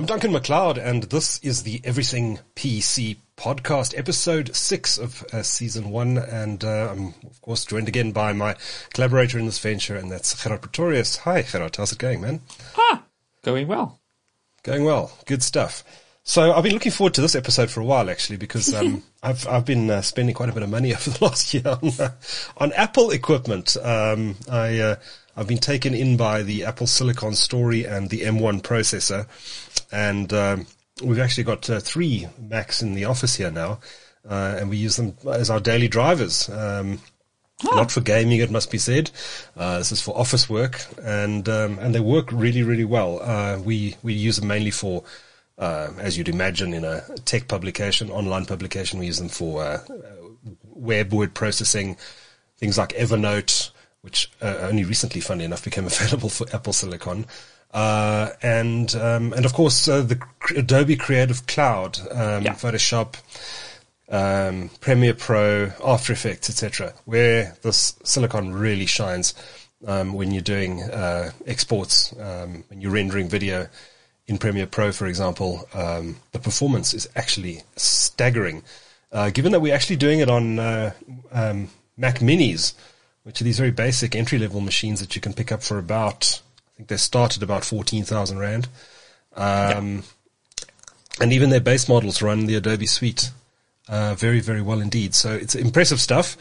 I'm Duncan MacLeod, and this is the Everything PC podcast, episode 6 of season 1. And I'm, of course, joined again by my collaborator in this venture, and that's Gerard Pretorius. Hi, Gerard. How's it going, man? Going well. Going well. Good stuff. So I've been looking forward to this episode for a while, actually, because I've been spending quite a bit of money over the last year on Apple equipment. I've been taken in by the Apple Silicon story and the M1 processor, and we've actually got 3 Macs in the office here now, and we use them as our daily drivers. Not for gaming, it must be said. This is for office work, and they work really, really well. We use them mainly for, as you'd imagine, in a tech publication, online publication. We use them for web word processing, things like Evernote, which only recently, funnily enough, became available for Apple Silicon. And of course, the Adobe Creative Cloud, Photoshop, Premiere Pro, After Effects, etc., where this Silicon really shines when you're doing exports, when you're rendering video in Premiere Pro, for example. The performance is actually staggering, given that we're actually doing it on Mac Minis, which are these very basic entry-level machines that you can pick up for about, I think they start at about 14,000 Rand. And even their base models run the Adobe Suite very, very well indeed. So it's impressive stuff.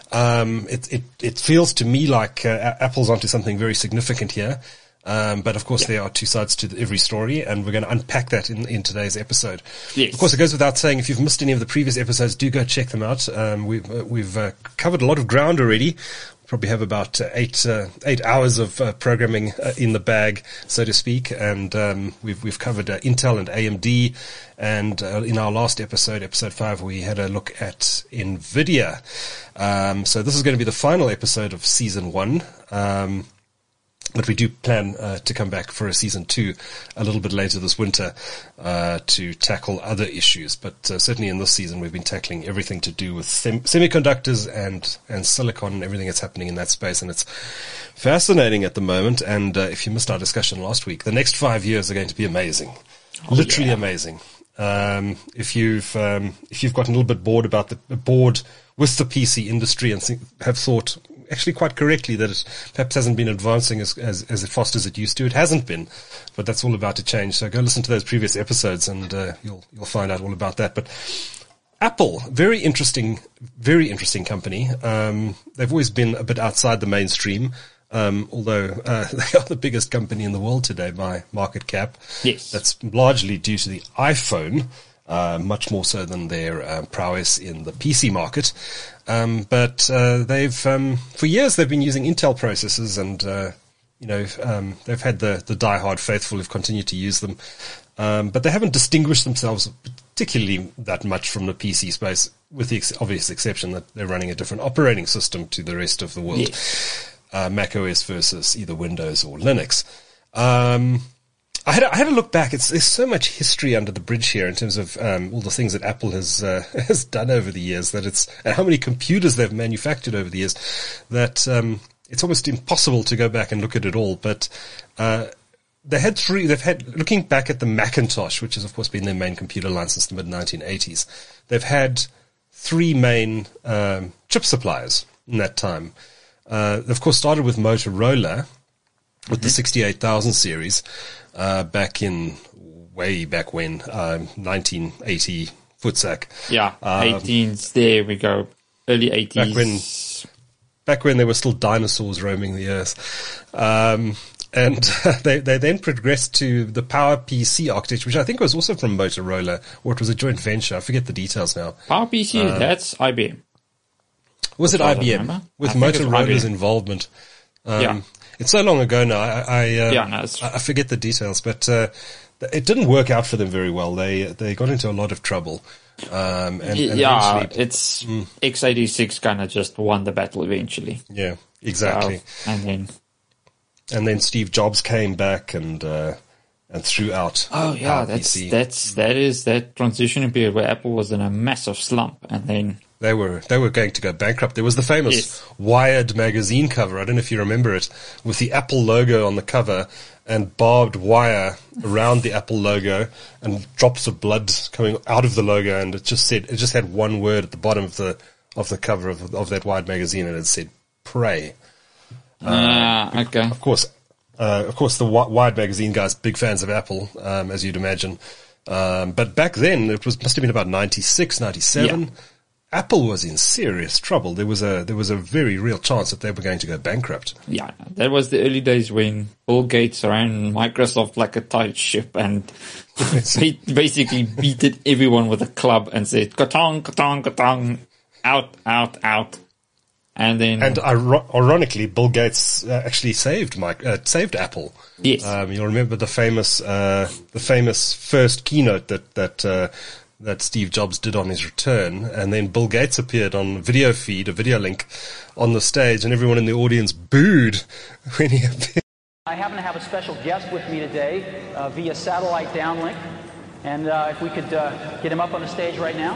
It feels to me like Apple's onto something very significant here. But of course, there are 2 sides to every story, and we're going to unpack that in today's episode. Yes. Of course, it goes without saying, if you've missed any of the previous episodes, do go check them out. We've covered a lot of ground already. Probably have about 8 hours of programming in the bag, so to speak, and we've covered Intel and AMD, and in our last episode 5, we had a look at NVIDIA. So this is going to be the final episode of season 1. But we do plan to come back for a season 2 a little bit later this winter to tackle other issues. But certainly in this season, we've been tackling everything to do with semiconductors and silicon and everything that's happening in that space. And it's fascinating at the moment. And if you missed our discussion last week, the next 5 years are going to be amazing, literally amazing. If you've gotten a little bit bored with the PC industry and have thought, actually quite correctly, that it perhaps hasn't been advancing as fast as it used to. It hasn't been, but that's all about to change. So go listen to those previous episodes and you'll find out all about that. But Apple, very interesting company. They've always been a bit outside the mainstream, although they are the biggest company in the world today by market cap. Yes. That's largely due to the iPhone, much more so than their prowess in the PC market. But they've for years they've been using Intel processors, and they've had the diehard faithful who've continued to use them. But they haven't distinguished themselves particularly that much from the PC space, with the obvious exception that they're running a different operating system to the rest of the world. Yes. Mac OS versus either Windows or Linux. I had a look back. There's so much history under the bridge here in terms of all the things that Apple has done over the years, and how many computers they've manufactured over the years, that it's almost impossible to go back and look at it all. But they've had looking back at the Macintosh, which has of course been their main computer line since the mid 1980s. They've had 3 main chip suppliers in that time. They of course started with Motorola with the 68,000 series. Way back when, 1980 footsack. Yeah, 18s, there we go. Early 80s. Back when there were still dinosaurs roaming the earth. And they then progressed to the PowerPC architecture, which I think was also from Motorola, or it was a joint venture. I forget the details now. PowerPC, that's IBM. Was it IBM? With Motorola's involvement. It's so long ago now. I forget the details, but it didn't work out for them very well. They got into a lot of trouble. It's x86 kind of just won the battle eventually. Yeah, exactly. And then Steve Jobs came back and threw out. Oh yeah, PowerPC. that transition period where Apple was in a massive slump, and then They were going to go bankrupt. There was the famous Wired magazine cover. I don't know if you remember it, with the Apple logo on the cover and barbed wire around the Apple logo and drops of blood coming out of the logo. And it just had one word at the bottom of the cover of that Wired magazine, and it said "pray." Okay. Of course, the Wired magazine guys, big fans of Apple, as you'd imagine. But back then, must have been about 96, 97. Yeah. Apple was in serious trouble. There was a very real chance that they were going to go bankrupt. Yeah, that was the early days when Bill Gates ran Microsoft like a tight ship and basically beated everyone with a club and said, "Katong, katong, katong, out, out, out." And ironically, Bill Gates actually saved Apple. Yes, you'll remember the famous first keynote that Steve Jobs did on his return, and then Bill Gates appeared on a video link on the stage, and everyone in the audience booed when he appeared. I happen to have a special guest with me today via satellite downlink, and if we could get him up on the stage right now.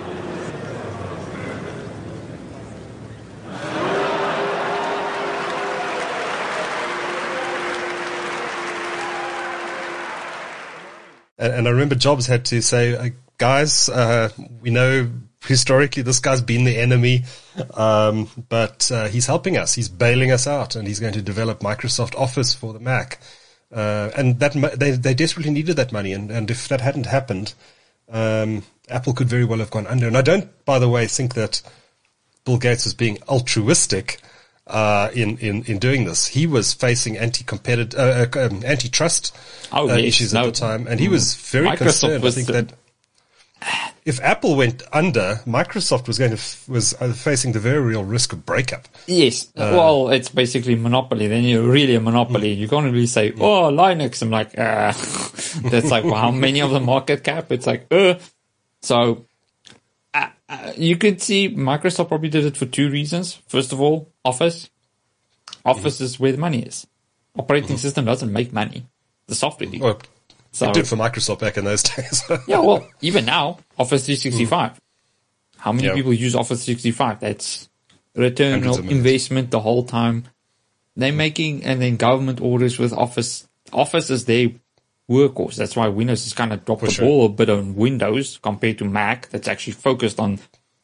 And I remember Jobs had to say, guys, we know historically this guy's been the enemy, but he's helping us. He's bailing us out, and he's going to develop Microsoft Office for the Mac. And that they desperately needed that money, and if that hadn't happened, Apple could very well have gone under. And I don't, by the way, think that Bill Gates was being altruistic in doing this. He was facing antitrust issues at the time, and he was very concerned. I think that if Apple went under, Microsoft was facing the very real risk of breakup. Yes. Well, it's basically monopoly. Then you're really a monopoly. You can't really say, "Oh, Linux." I'm like, that's like, well, how many of the market cap? It's like, So you could see Microsoft probably did it for two reasons. First of all, Office. Office is where the money is. Operating system doesn't make money. The software did. Well, it did for Microsoft back in those days. Yeah, well, even now, Office 365. How many people use Office 365? That's return on investment the whole time. They're making, and then government orders with Office. Office is their workhorse. That's why Windows has kind of dropped the ball a bit on Windows compared to Mac. That's actually focused on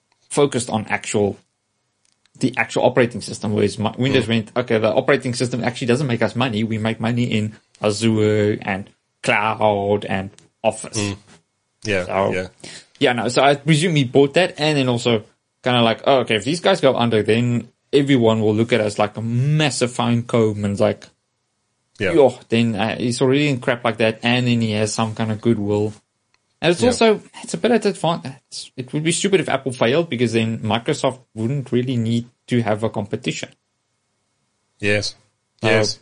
the actual operating system, whereas Windows went, okay, the operating system actually doesn't make us money. We make money in Azure and cloud and Office. So I presume he bought that, and then also kind of like, oh, okay, if these guys go under, then everyone will look at us like a massive fine comb and like, then he's already in crap like that, and then he has some kind of goodwill. And it's also, it's a bit at advantage. It would be stupid if Apple failed, because then Microsoft wouldn't really need to have a competition. Yes. It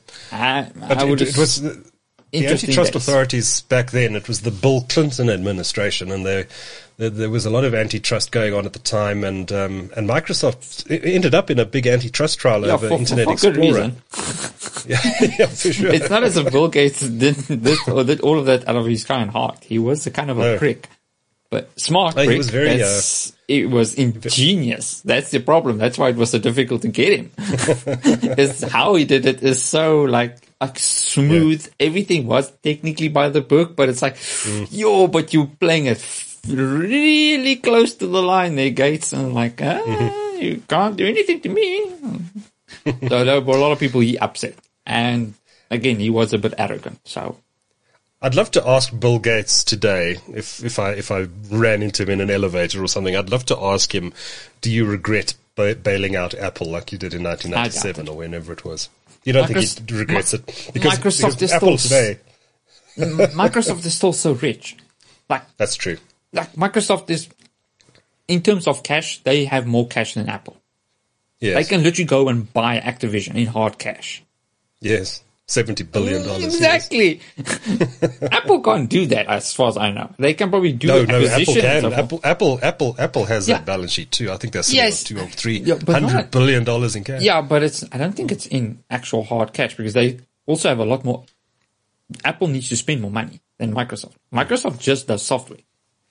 was the antitrust authorities back then. It was the Bill Clinton administration, and there was a lot of antitrust going on at the time, and Microsoft ended up in a big antitrust trial over Internet Explorer. Good reason. yeah, for sure. It's not as if Bill Gates did this or did all of that out of his kind heart. He was a kind of a prick, but smart prick. He was very. It was ingenious. That's the problem. That's why it was so difficult to get him. Is how he did it is so like smooth. Yeah. Everything was technically by the book, but it's like, but you're playing it really close to the line there, Gates, and like, you can't do anything to me. So there were a lot of people he upset. And again, he was a bit arrogant. So I'd love to ask Bill Gates today, if I ran into him in an elevator or something, I'd love to ask him, do you regret bailing out Apple like you did in 1997 or whenever it was? You don't think he regrets it? Because Apple today. Microsoft is still so rich. That's true. Like Microsoft is, in terms of cash, they have more cash than Apple. Yes. They can literally go and buy Activision in hard cash. Yes. $70 billion. Exactly. Apple can't do that, as far as I know. They can probably do acquisitions. Apple can. Apple has that balance sheet too. I think that's $2 or $300 billion in cash. Yeah, but I don't think it's in actual hard cash, because they also have a lot more. Apple needs to spend more money than Microsoft. Microsoft just does software.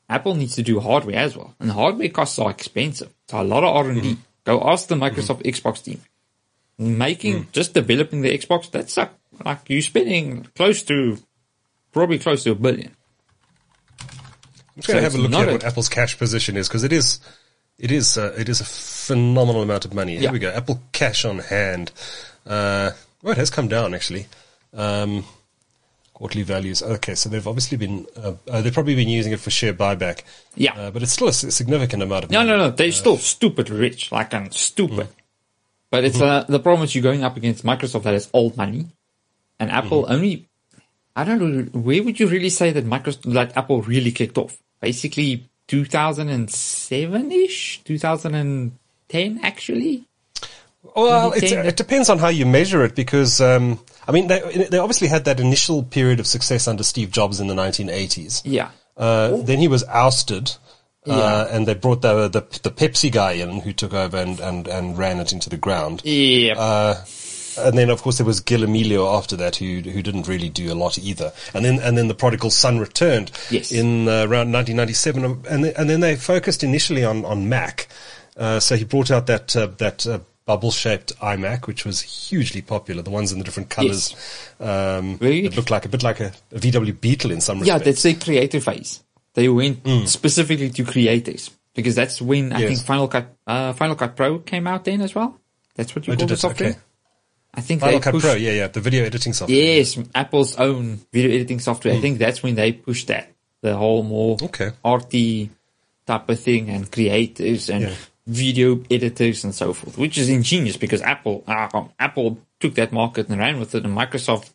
Apple needs to do hardware as well. And hardware costs are expensive. So a lot of R&D. Go ask the Microsoft Xbox team. Just developing the Xbox, that's like you're spending probably close to $1 billion. I'm just going to have a look at what Apple's cash position is, because it is a phenomenal amount of money. Here we go. Apple cash on hand. It has come down actually. Quarterly values. Okay, so they've obviously been, they've probably been using it for share buyback. Yeah. But it's still a significant amount of money. No. They're still stupid rich, stupid. But it's, the problem is you're going up against Microsoft that has old money, and Apple only, I don't know, where would you really say that Apple really kicked off? Basically 2007-ish? 2010 actually? Well, it depends on how you measure it, because, they obviously had that initial period of success under Steve Jobs in the 1980s. Yeah. Then he was ousted, and they brought the Pepsi guy in, who took over and ran it into the ground. Yeah. And then, of course, there was Gil Amelio after that, who didn't really do a lot either. And then the prodigal son returned in around 1997, and then they focused initially on Mac. So he brought out that bubble-shaped iMac, which was hugely popular. The ones in the different colors, it looked like a bit like a VW Beetle in some respects. Yeah, that's their creative phase. They went specifically to creators, because that's when I think Final Cut Pro came out then as well. That's what you call the software. Okay. I think Final Cut Pro, the video editing software. Yes, Apple's own video editing software. I think that's when they pushed that, the whole more arty type of thing, and creators and video editors and so forth, which is ingenious, because Apple took that market and ran with it, and Microsoft.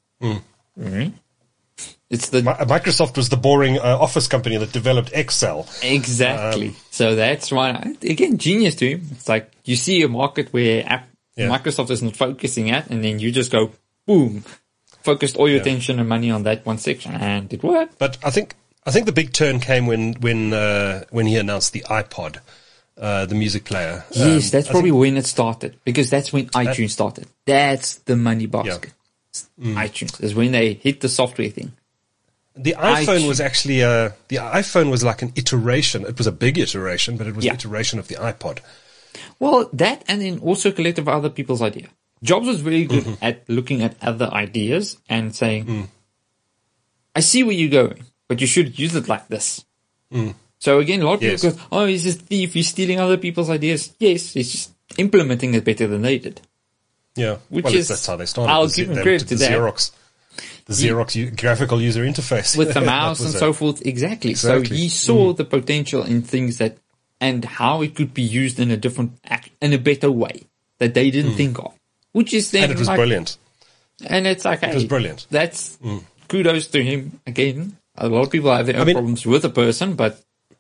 Microsoft was the boring office company that developed Excel. Exactly. So that's why, again, genius to him. It's like you see a market where Microsoft is not focusing at, and then you just go, boom, focused all your attention and money on that one section, and it worked. But I think the big turn came when he announced the iPod, the music player. Yes, that's probably when it started, because that's when iTunes started. That's the money basket. iTunes is when they hit the software thing. The iPhone was actually the iPhone was like an iteration. It was a big iteration, but it was an iteration of the iPod. Well, that, and then also collective other people's idea. Jobs was very good at looking at other ideas and saying, I see where you're going, but you should use it like this. So again, a lot of people go, oh, he's a thief, he's stealing other people's ideas. Yes, he's just implementing it better than they did. Yeah, that's how they started. I'll give him credit to that. The Xerox graphical user interface. With the mouse and so forth, exactly. So he saw the potential in things and how it could be used in a better way that they didn't think of. Which is then, and it was brilliant. And it's like, it was brilliant. That's kudos to him. Again, a lot of people have their own problems with a person, but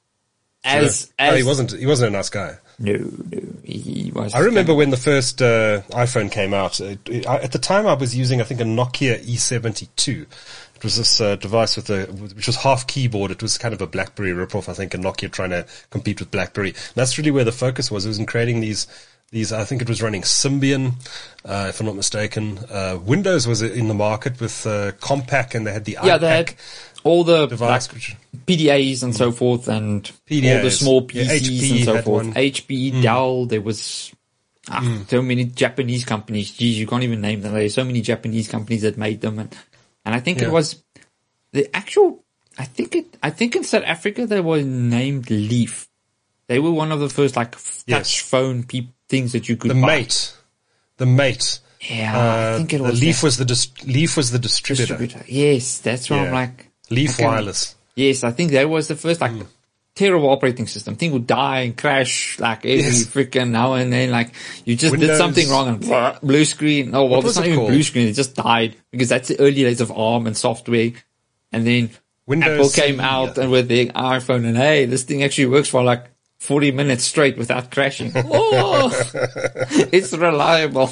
he wasn't a nice guy. No, he was. I remember when the first iPhone came out. At the time, I was using, I think, a Nokia E72. It was this device which was half keyboard. It was kind of a BlackBerry ripoff, I think, a Nokia trying to compete with BlackBerry. And that's really where the focus was. It was in creating these. I think it was running Symbian, if I'm not mistaken. Windows was in the market with Compaq, and they had the iPac. They had all the device, PDAs and so forth, and PDAs, all the small PCs and so forth. HP, Dell, there was so many Japanese companies. Geez, you can't even name them. There are so many Japanese companies that made them, and I think it was the actual. I think in South Africa they were named Leaf. They were one of the first touch phone things that you could buy. The Mate. Yeah, I think it was. Leaf was the distributor. Yes, that's what I'm like. Leaf Wireless. Yes, I think that was the first terrible operating system. Thing would die and crash every freaking now and then. You just did something wrong and blue screen. Oh, well, it's not even blue screen. It just died because that's the early days of ARM and software. And then Apple came out and with the iPhone, and hey, this thing actually works for 40 minutes straight without crashing. Oh, it's reliable.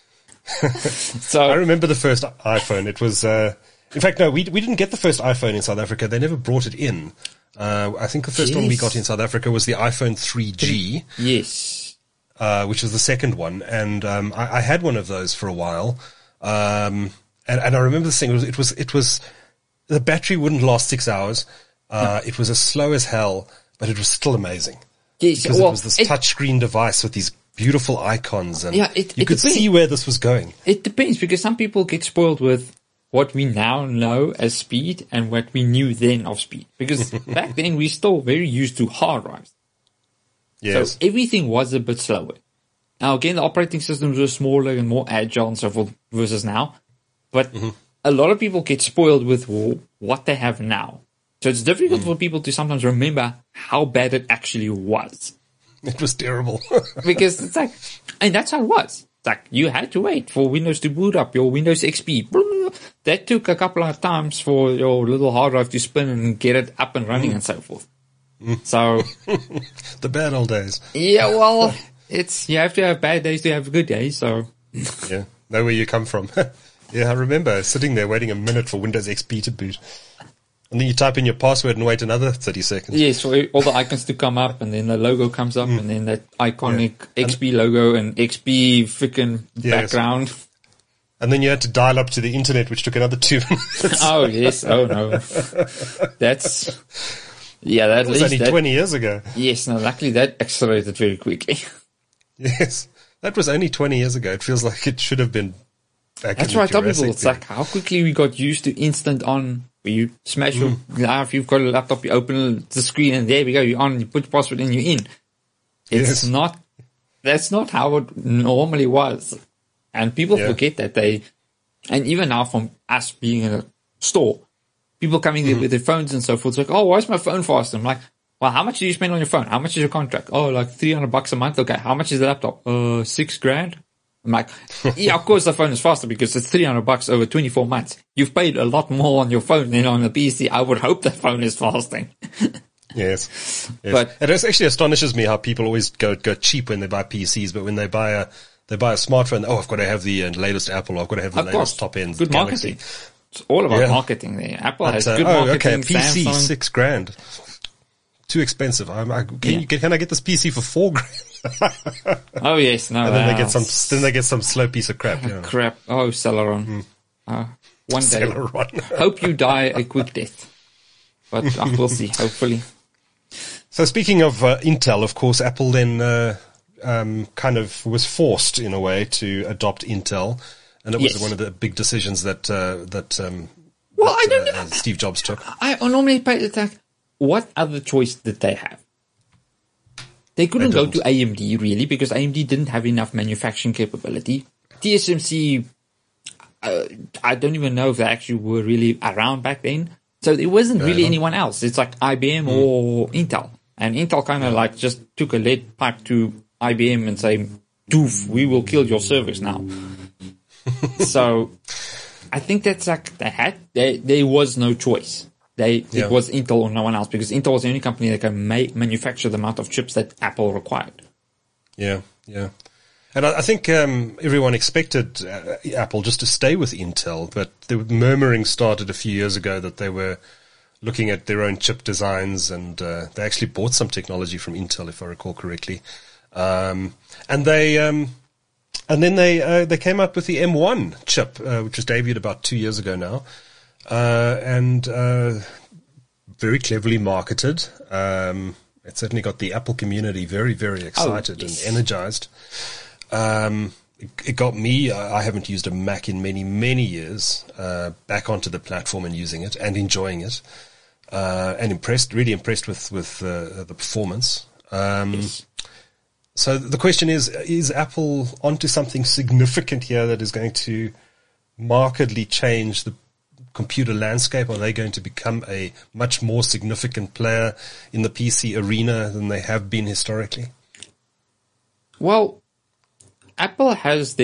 So I remember the first iPhone. It was, in fact, no, we didn't get the first iPhone in South Africa. They never brought it in. I think the first one we got in South Africa was the iPhone 3G. Yes. Which was the second one. And, I had one of those for a while. And I remember this thing. It was, the battery wouldn't last 6 hours. It was as slow as hell, but it was still amazing. Yes, Because it was this touchscreen device with these beautiful icons, and you could see where this was going. It depends, because some people get spoiled with what we now know as speed and what we knew then of speed. Because back then we still very used to hard drives. Yes. So everything was a bit slower. Now again, the operating systems were smaller and more agile and so forth versus now. But a lot of people get spoiled with what they have now. So it's difficult for people to sometimes remember how bad it actually was. It was terrible. Because it's like, and that's how it was. It's like, you had to wait for Windows to boot up your Windows XP. That took a couple of times for your little hard drive to spin and get it up and running and so forth. So. The bad old days. Yeah, well, you have to have bad days to have good days, so. Yeah, know where you come from. Yeah, I remember sitting there waiting a minute for Windows XP to boot. And then you type in your password and wait another 30 seconds. Yes, for all the icons to come up, and then the logo comes up, and then that iconic XP logo and XP freaking background. And then you had to dial up to the internet, which took another 2 minutes. Oh, yes. Oh, no. That was only 20 years ago. Yes, no, luckily that accelerated very quickly. Yes, that was only 20 years ago. It feels like it should have been back That's in why I tell Jurassic people, it's period. like how quickly we got used to instant on. Where you smash your, if you've got a laptop, you open the screen and there we go, you're on, you put your password in, you're in. That's not how it normally was. And people forget that and even now from us being in a store, people coming there with their phones and so forth, it's like, oh, why is my phone fast? I'm like, well, how much do you spend on your phone? How much is your contract? Oh, like $300 a month. Okay. How much is the laptop? $6,000. I'm like, yeah, of course the phone is faster because it's $300 over 24 months. You've paid a lot more on your phone than on the PC. I would hope the phone is fasting. Yes. But it actually astonishes me how people always go cheap when they buy PCs, but when they buy a smartphone, I've got to have the latest Apple, I've got to have the latest top end good Galaxy. Marketing. It's all about marketing there. Apple has good marketing. Okay, PC, Samsung. $6,000. Too expensive. Can I get this PC for $4,000? Oh yes, no. And then they get some slow piece of crap. Crap. Oh, Celeron. One day. Celeron. Hope you die a quick death. But we'll see, hopefully. So speaking of Intel, of course, Apple then kind of was forced in a way to adopt Intel, and it was one of the big decisions that Steve Jobs took. I normally pay the tax. What other choice did they have? They couldn't go to AMD really because AMD didn't have enough manufacturing capability. TSMC, I don't even know if they actually were really around back then. So there wasn't really anyone else. It's like IBM or Intel. And Intel kind of like just took a lead pipe to IBM and say, doof, we will kill your service now. So I think that's like there was no choice. It was Intel or no one else because Intel was the only company that can manufacture the amount of chips that Apple required. Yeah. And I think everyone expected Apple just to stay with Intel, but the murmuring started a few years ago that they were looking at their own chip designs, and they actually bought some technology from Intel, if I recall correctly. And then they came up with the M1 chip, which was debuted about 2 years ago now. And very cleverly marketed. It certainly got the Apple community very, very excited and energized. It got me, I haven't used a Mac in many, many years, back onto the platform and using it and enjoying it. And really impressed with the performance. So the question is Apple onto something significant here that is going to markedly change the computer landscape? Are they going to become a much more significant player in the PC arena than they have been historically? Well, Apple has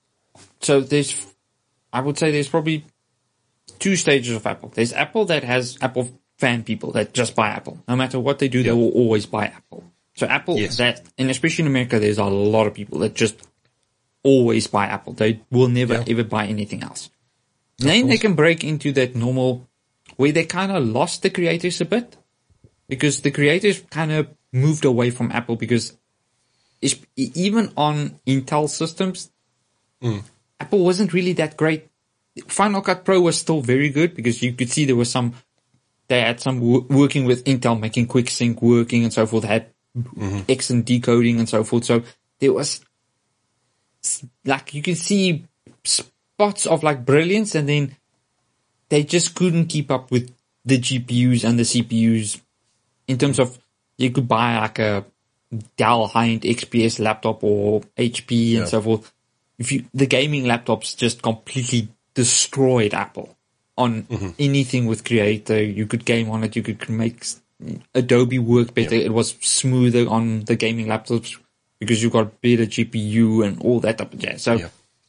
I would say there's probably two stages of Apple. There's Apple that has Apple fan people that just buy Apple. No matter what they do, they will always buy Apple. So Apple, and especially in America, there's a lot of people that just always buy Apple. They will never ever buy anything else. Then they can break into that normal, where they kind of lost the creators a bit, because the creators kind of moved away from Apple because even on Intel systems, Apple wasn't really that great. Final Cut Pro was still very good because you could see there was some they had some working with Intel, making QuickSync working and so forth, had excellent decoding and so forth. So there was, like, you can see spots of like brilliance, and then they just couldn't keep up with the GPUs and the CPUs in terms of, you could buy like a Dell high-end XPS laptop or HP and so forth. The gaming laptops just completely destroyed Apple on anything with Creator. You could game on it. You could make Adobe work better. It was smoother on the gaming laptops because you got better GPU and all that type of jazz. So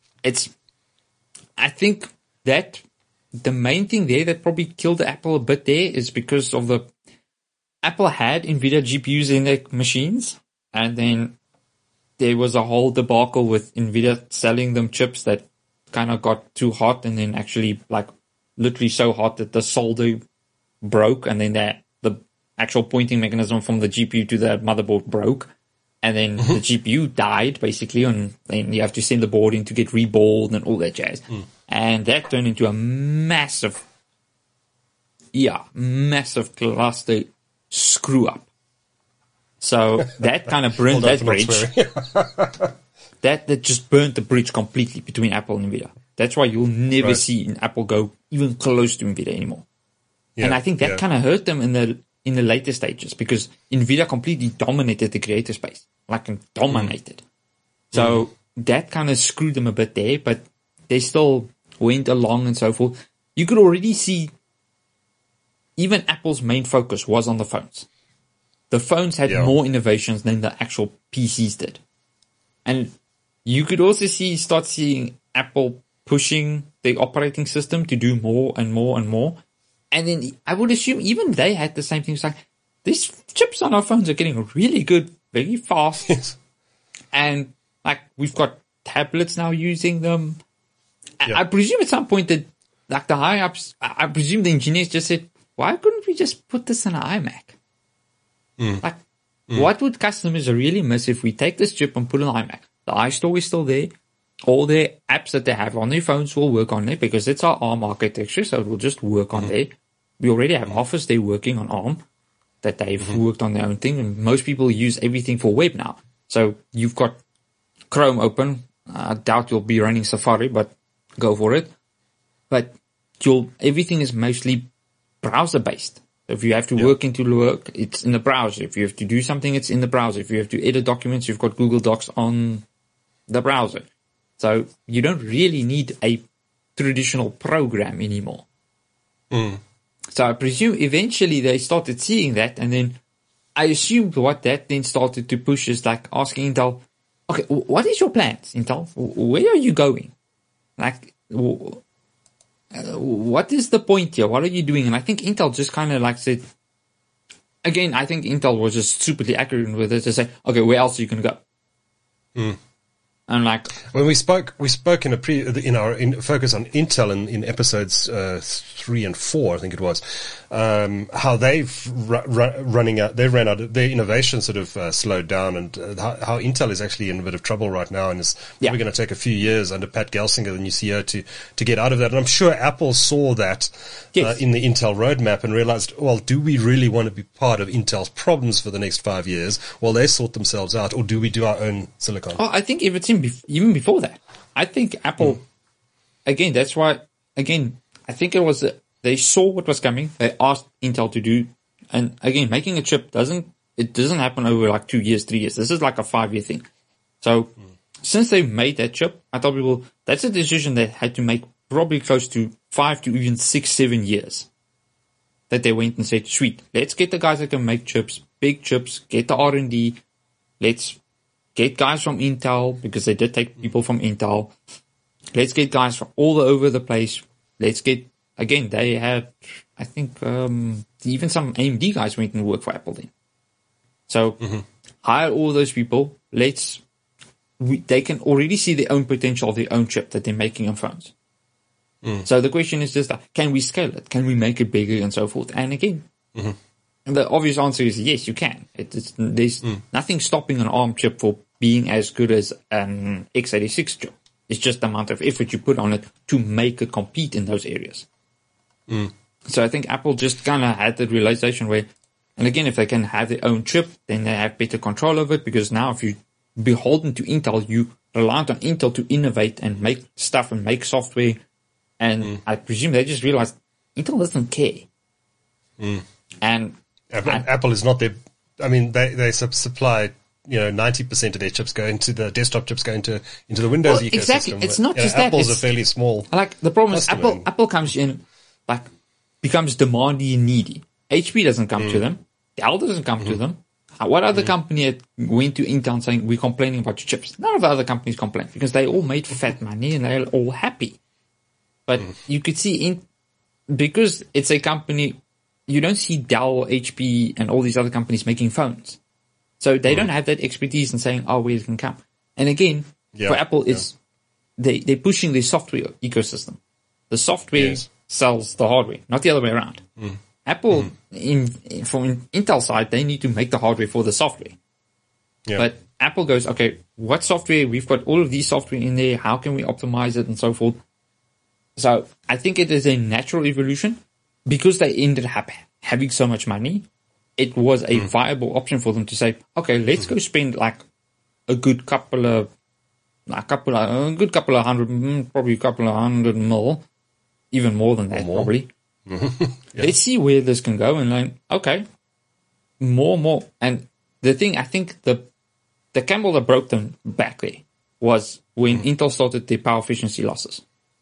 I think that the main thing there that probably killed Apple a bit there is because of Apple had NVIDIA GPUs in their machines, and then there was a whole debacle with NVIDIA selling them chips that kind of got too hot, and then actually like literally so hot that the solder broke, and then the actual pointing mechanism from the GPU to the motherboard broke, and then the GPU died basically, and then you have to send the board in to get reballed and all that jazz. And that turned into a massive cluster screw up. So that kind of burned that bridge. that just burnt the bridge completely between Apple and NVIDIA. That's why you'll never see an Apple go even close to NVIDIA anymore. And I think that kind of hurt them in the later stages, because NVIDIA completely dominated the creator space, like dominated. So that kind of screwed them a bit there, but they still went along and so forth. You could already see even Apple's main focus was on the phones. The phones had more innovations than the actual PCs did. And you could also start seeing Apple pushing the operating system to do more and more and more. And then I would assume even they had the same thing. It's like, these chips on our phones are getting really good, very fast. And like, we've got tablets now using them. I presume at some point that, like, the high ups, I presume the engineers just said, why couldn't we just put this in an iMac? Like, what would customers really miss if we take this chip and put it in an iMac? The iStore is still there. All their apps that they have on their phones will work on there because it's our ARM architecture, so it will just work on there. We already have Office, they're working on ARM, that they've worked on their own thing, and most people use everything for web now. So you've got Chrome open. I doubt you'll be running Safari, but go for it. But everything is mostly browser based. If you have to work into work, it's in the browser. If you have to do something, it's in the browser. If you have to edit documents, you've got Google Docs on the browser. So you don't really need a traditional program anymore. So I presume eventually they started seeing that, and then I assumed what that then started to push is like asking Intel, okay, what is your plans, Intel? Where are you going? Like, what is the point here? What are you doing? And I think Intel just kind of like said, again, I think Intel was just stupidly accurate with it to say, okay, where else are you going to go? And like, when we spoke in our focus on Intel in episodes 3 and 4, I think it was, how they've ran out, their innovation sort of slowed down, and how Intel is actually in a bit of trouble right now, and is probably going to take a few years under Pat Gelsinger, the new CEO, to get out of that. And I'm sure Apple saw that in the Intel roadmap and realized, well, do we really want to be part of Intel's problems for the next 5 years while they sort themselves out, or do we do our own silicon? Oh, I think if it's even before that, I think Apple, again, that's why, again, I think it was, they saw what was coming. They asked Intel to do, and again, making a chip doesn't happen over like 2 years, 3 years. This is like a 5-year thing. So since they made that chip, I thought people, that's a decision they had to make probably close to 5 to even 6, 7 years. That they went and said, sweet, let's get the guys that can make chips, big chips, get the R&D, let's get guys from Intel, because they did take people from Intel. Let's get guys from all over the place. Let's get, again, they had, I think, even some AMD guys went and worked for Apple then. So, hire all those people. They can already see their own potential of their own chip that they're making on phones. So the question is just, can we scale it? Can we make it bigger and so forth? And again, the obvious answer is yes, you can. There's nothing stopping an ARM chip for being as good as an x86 chip. It's just the amount of effort you put on it to make it compete in those areas. So I think Apple just kind of had the realization where, and again, if they can have their own chip, then they have better control over it, because now if you're beholden to Intel, you relied on Intel to innovate and make stuff and make software. And I presume they just realized Intel doesn't care. And Apple is not their, I mean, they supply, 90% of their chips go into the desktop chips go into the Windows ecosystem. Exactly. It's not just that. Apple's a fairly small. Like the problem is Apple comes in, like, becomes demanding and needy. HP doesn't come to them. Dell doesn't come to them. What other company went to Intel saying, we're complaining about your chips? None of the other companies complained because they all made fat money and they're all happy. But you could see, because it's a company, you don't see Dell, HP, and all these other companies making phones. So they don't have that expertise in saying, where it can come. And again, for Apple, it's they're pushing the software ecosystem. The software sells the hardware, not the other way around. Apple, from Intel side, they need to make the hardware for the software. But Apple goes, okay, what software? We've got all of these software in there. How can we optimize it and so forth? So I think it is a natural evolution because they ended up having so much money. It was a viable option for them to say, okay, let's go spend like a good couple of hundred, probably a couple of $100 million, even more than that, probably. Let's see where this can go, and like, okay, more. And the thing, I think the camel that broke them back there was when Intel started their power efficiency losses.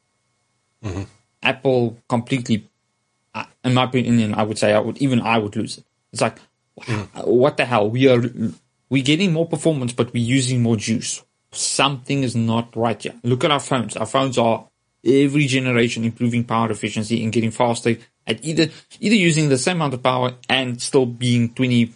Apple completely, in my opinion, I would say I would lose it. It's like, what the hell? We're getting more performance, but we're using more juice. Something is not right here. Look at our phones. Our phones are every generation improving power efficiency and getting faster at either using the same amount of power and still being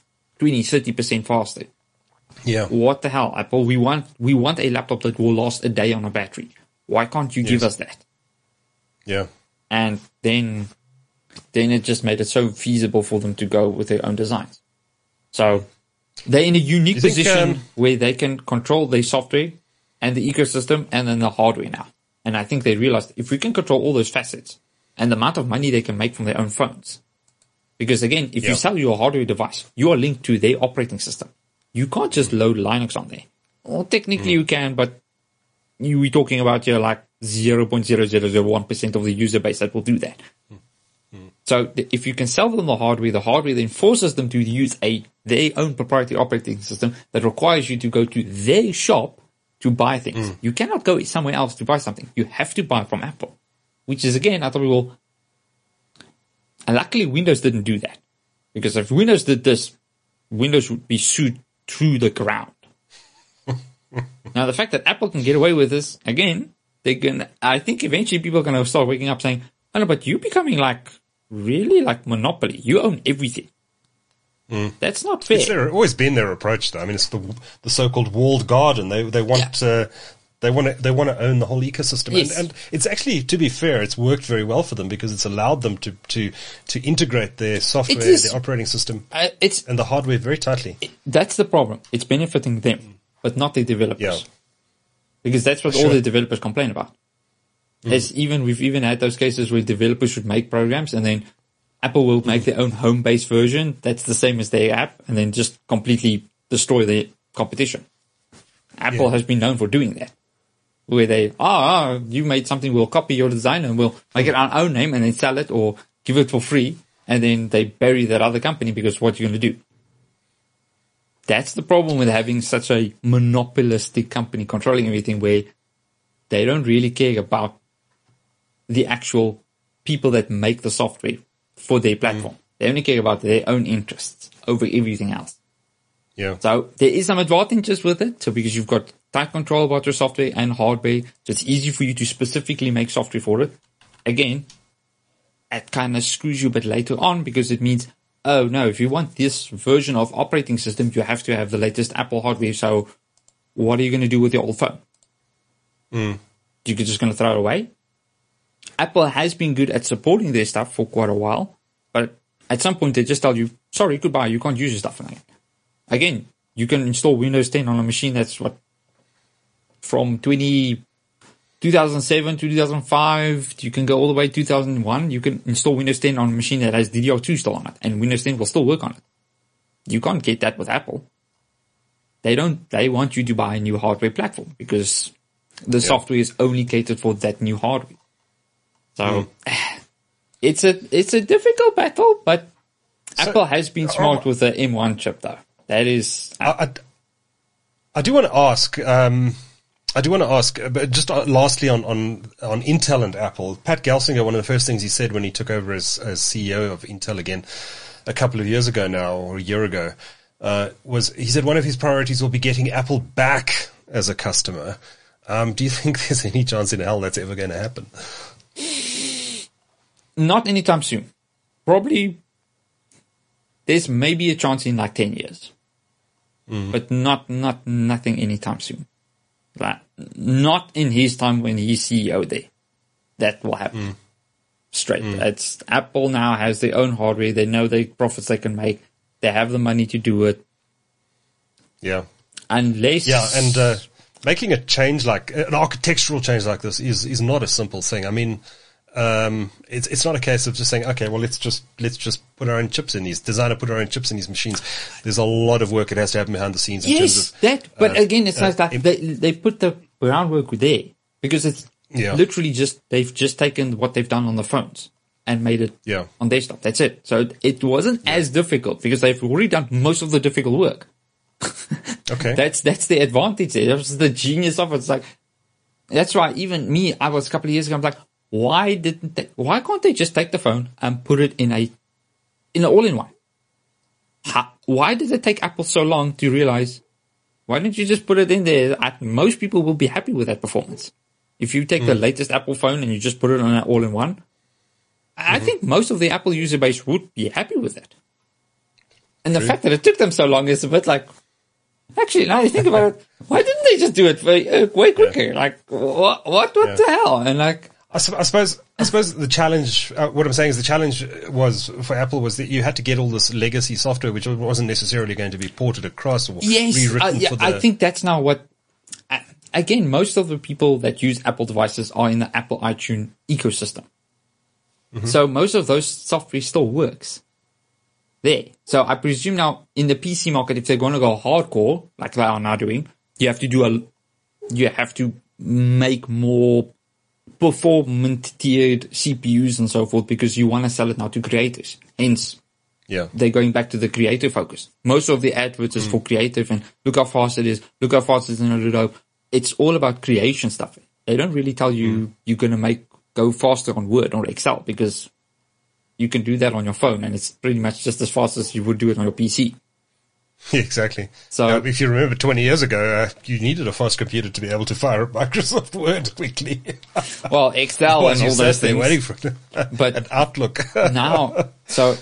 30% faster. Yeah. What the hell, Apple? We want a laptop that will last a day on a battery. Why can't you give us that? Yeah. And then it just made it so feasible for them to go with their own designs. So they're in a unique position where they can control their software and the ecosystem and then the hardware now. And I think they realized if we can control all those facets and the amount of money they can make from their own phones. Because again, if you sell your hardware device, you are linked to their operating system. You can't just load Linux on there. Well, technically you can, but we're talking about like 0.0001% of the user base that will do that. So if you can sell them the hardware then forces them to use their own proprietary operating system that requires you to go to their shop to buy things. You cannot go somewhere else to buy something. You have to buy from Apple, which is, again, I thought and luckily Windows didn't do that, because if Windows did this, Windows would be sued through the ground. Now, the fact that Apple can get away with this, again, I think eventually people are going to start waking up saying, oh no, but you're becoming really like Monopoly. You own everything. That's not fair. It's always been their approach, though. I mean, it's the so-called walled garden. They want they want to own the whole ecosystem, and it's actually, to be fair, it's worked very well for them because it's allowed them to integrate their software, their operating system, and the hardware very tightly. That's the problem. It's benefiting them, but not the developers, because that's what all the developers complain about. We've even had those cases where developers should make programs and then Apple will make their own home-based version that's the same as their app and then just completely destroy their competition. Apple has been known for doing that, where they, you made something, we'll copy your design and we'll make it our own name and then sell it or give it for free, and then they bury that other company because what are you going to do? That's the problem with having such a monopolistic company controlling everything, where they don't really care about the actual people that make the software for their platform. They only care about their own interests over everything else. Yeah. So there is some advantages with it. So because you've got tight control about your software and hardware, so it's easy for you to specifically make software for it. Again, it kind of screws you a bit later on, because it means, oh no, if you want this version of operating system, you have to have the latest Apple hardware. So what are you going to do with your old phone? You're just going to throw it away? Apple has been good at supporting their stuff for quite a while, but at some point they just tell you, sorry, goodbye, you can't use your stuff again. Again, you can install Windows 10 on a machine that's from 2010 2007, 2005, you can go all the way to 2001. You can install Windows 10 on a machine that has DDR2 still on it, and Windows 10 will still work on it. You can't get that with Apple. They want you to buy a new hardware platform because the software is only catered for that new hardware. So it's a difficult battle, but Apple has been smart with the M1 chip though. That is, I do want to ask, but just lastly on Intel and Apple. Pat Gelsinger, one of the first things he said when he took over as CEO of Intel again a couple of years ago now, or a year ago, was he said one of his priorities will be getting Apple back as a customer. Do you think there's any chance in hell that's ever going to happen? Not anytime soon. Probably there's maybe a chance in like 10 years. But nothing anytime soon. Like, not in his time when he's CEO there. That will happen. Straight. It's Apple now has their own hardware. They know the profits they can make. They have the money to do it. Yeah. Unless... Yeah, and making a change like an architectural change like this is not a simple thing. I mean, it's not a case of just saying, okay, well, let's just put our own chips in these, designer put our own chips in these machines. There's a lot of work that has to happen behind the scenes in terms of, but again, it's like they put the groundwork there because it's literally they've just taken what they've done on the phones and made it on desktop. That's it. So it wasn't as difficult because they've already done most of the difficult work. Okay. That's the advantage there. That's the genius of it. It's like, that's why even me, I was a couple of years ago, I'm like, why can't they just take the phone and put it in an all-in-one? Why did it take Apple so long to realize, why don't you just put it in there? Most people will be happy with that performance. If you take the latest Apple phone and you just put it on an all-in-one, I think most of the Apple user base would be happy with that. And the fact that it took them so long is a bit like, actually, now you think about it, why didn't they just do it way quicker? Yeah. Like, what the hell? And like, I suppose the challenge, what I'm saying is the challenge was for Apple was that you had to get all this legacy software, which wasn't necessarily going to be ported across or rewritten for the... I think that's now what, again, most of the people that use Apple devices are in the Apple iTunes ecosystem. So most of those software still works there. So I presume now in the PC market, if they're going to go hardcore, like they are now doing, you have to make more performant tiered CPUs and so forth because you want to sell it now to creators. Hence, they're going back to the creator focus. Most of the adverts is for creative and look how fast it is. Look how fast it's in a Ludo. It's all about creation stuff. They don't really tell you you're going to go faster on Word or Excel because you can do that on your phone and it's pretty much just as fast as you would do it on your PC. Exactly. So if you remember 20 years ago, you needed a fast computer to be able to fire up Microsoft Word quickly. Well, Excel and all those things. Waiting for it. But an Outlook. Now, so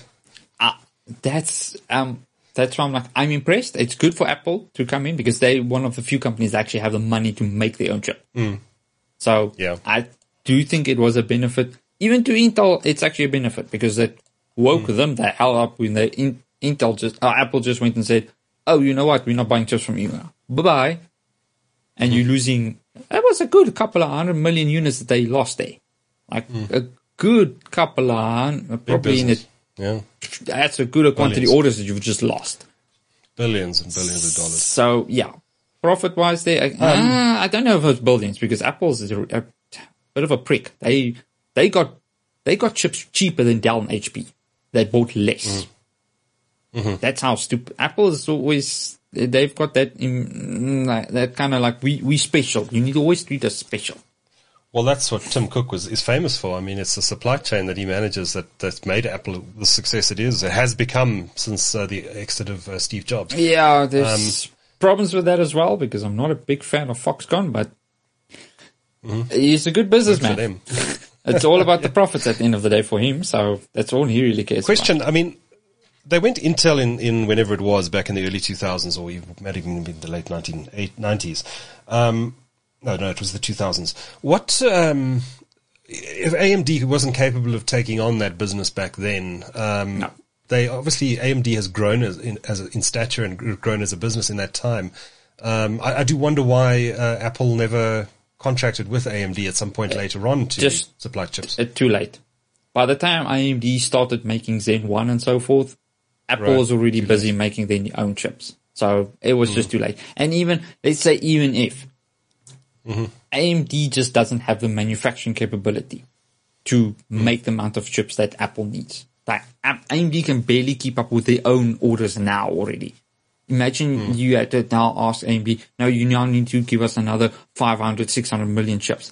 that's why I'm like, I'm impressed. It's good for Apple to come in because they're one of the few companies that actually have the money to make their own chip. So I do think it was a benefit. Even to Intel, it's actually a benefit because it woke them the hell up when Apple just went and said, oh, you know what? We're not buying chips from you now. Bye-bye. And you're losing, that was a good couple of 100 million units that they lost there. Like a good couple of, probably in it. Yeah. That's a good quantity orders that you've just lost. Billions and billions of dollars. So, yeah. Profit-wise there, I don't know if it's billions because Apple's a bit of a prick. They got chips cheaper than Dell and HP. They bought less. That's how stupid. Apple is always, they've got that kind of like, we special. You need to always treat us special. Well, that's what Tim Cook is famous for. I mean, it's the supply chain that he manages that's made Apple the success it is. It has become since the exit of Steve Jobs. Yeah, there's problems with that as well because I'm not a big fan of Foxconn, but he's a good businessman. It's all about the profits at the end of the day for him, so that's all he really cares about. I mean, they went Intel in whenever it was, back in the early 2000s, or even maybe in the late 1990s. No, it was the 2000s. What, if AMD wasn't capable of taking on that business back then, no. AMD has grown in stature and grown as a business in that time. I do wonder why Apple never contracted with AMD at some point later on to supply chips. Too late. By the time AMD started making Zen 1 and so forth, Apple was already busy making their own chips. So it was just too late. And even, let's say, even if AMD just doesn't have the manufacturing capability to make the amount of chips that Apple needs. Like, AMD can barely keep up with their own orders now already. Imagine you had to now ask AMD, no, you now need to give us another 500, 600 million chips.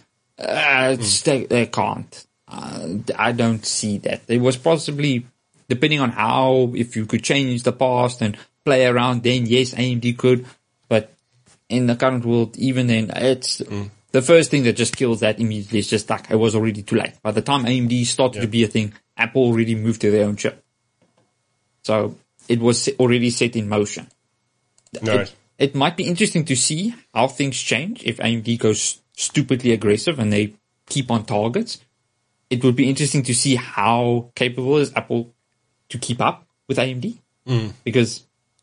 They can't. I don't see that. There was possibly, depending on how, if you could change the past and play around, then yes, AMD could. But in the current world, even then, it's the first thing that just kills that immediately is just like, it was already too late. By the time AMD started to be a thing, Apple already moved to their own chip. So it was already set in motion. Right. It might be interesting to see how things change if AMD goes stupidly aggressive and they keep on targets. It would be interesting to see how capable is Apple to keep up with AMD. Because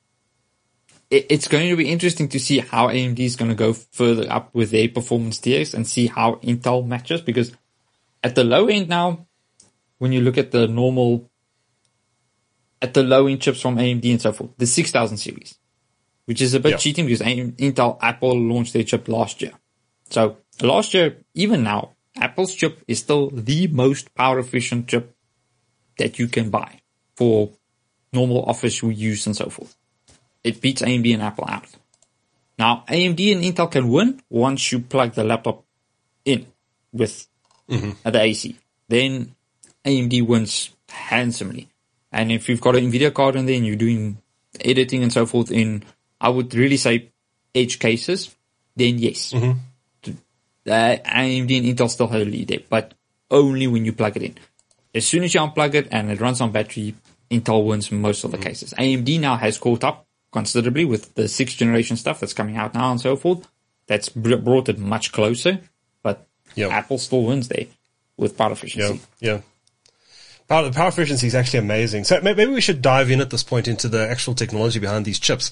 it's going to be interesting to see how AMD is going to go further up with their performance tiers and see how Intel matches. Because at the low end now, when you look at the normal, at the low end chips from AMD and so forth, the 6000 series, which is a bit cheating because Apple launched their chip last year. So last year, even now, Apple's chip is still the most power efficient chip that you can buy for normal office use and so forth. It beats AMD and Apple out. Now, AMD and Intel can win once you plug the laptop in with the AC. Then AMD wins handsomely. And if you've got an NVIDIA card in there and you're doing editing and so forth in, I would really say, edge cases, then yes. AMD and Intel still have a lead there, but only when you plug it in. As soon as you unplug it and it runs on battery, Intel wins most of the cases. AMD now has caught up considerably with the 6th generation stuff that's coming out now and so forth. That's brought it much closer, but Apple still wins there with power efficiency. Power efficiency is actually amazing. So maybe we should dive in at this point into the actual technology behind these chips.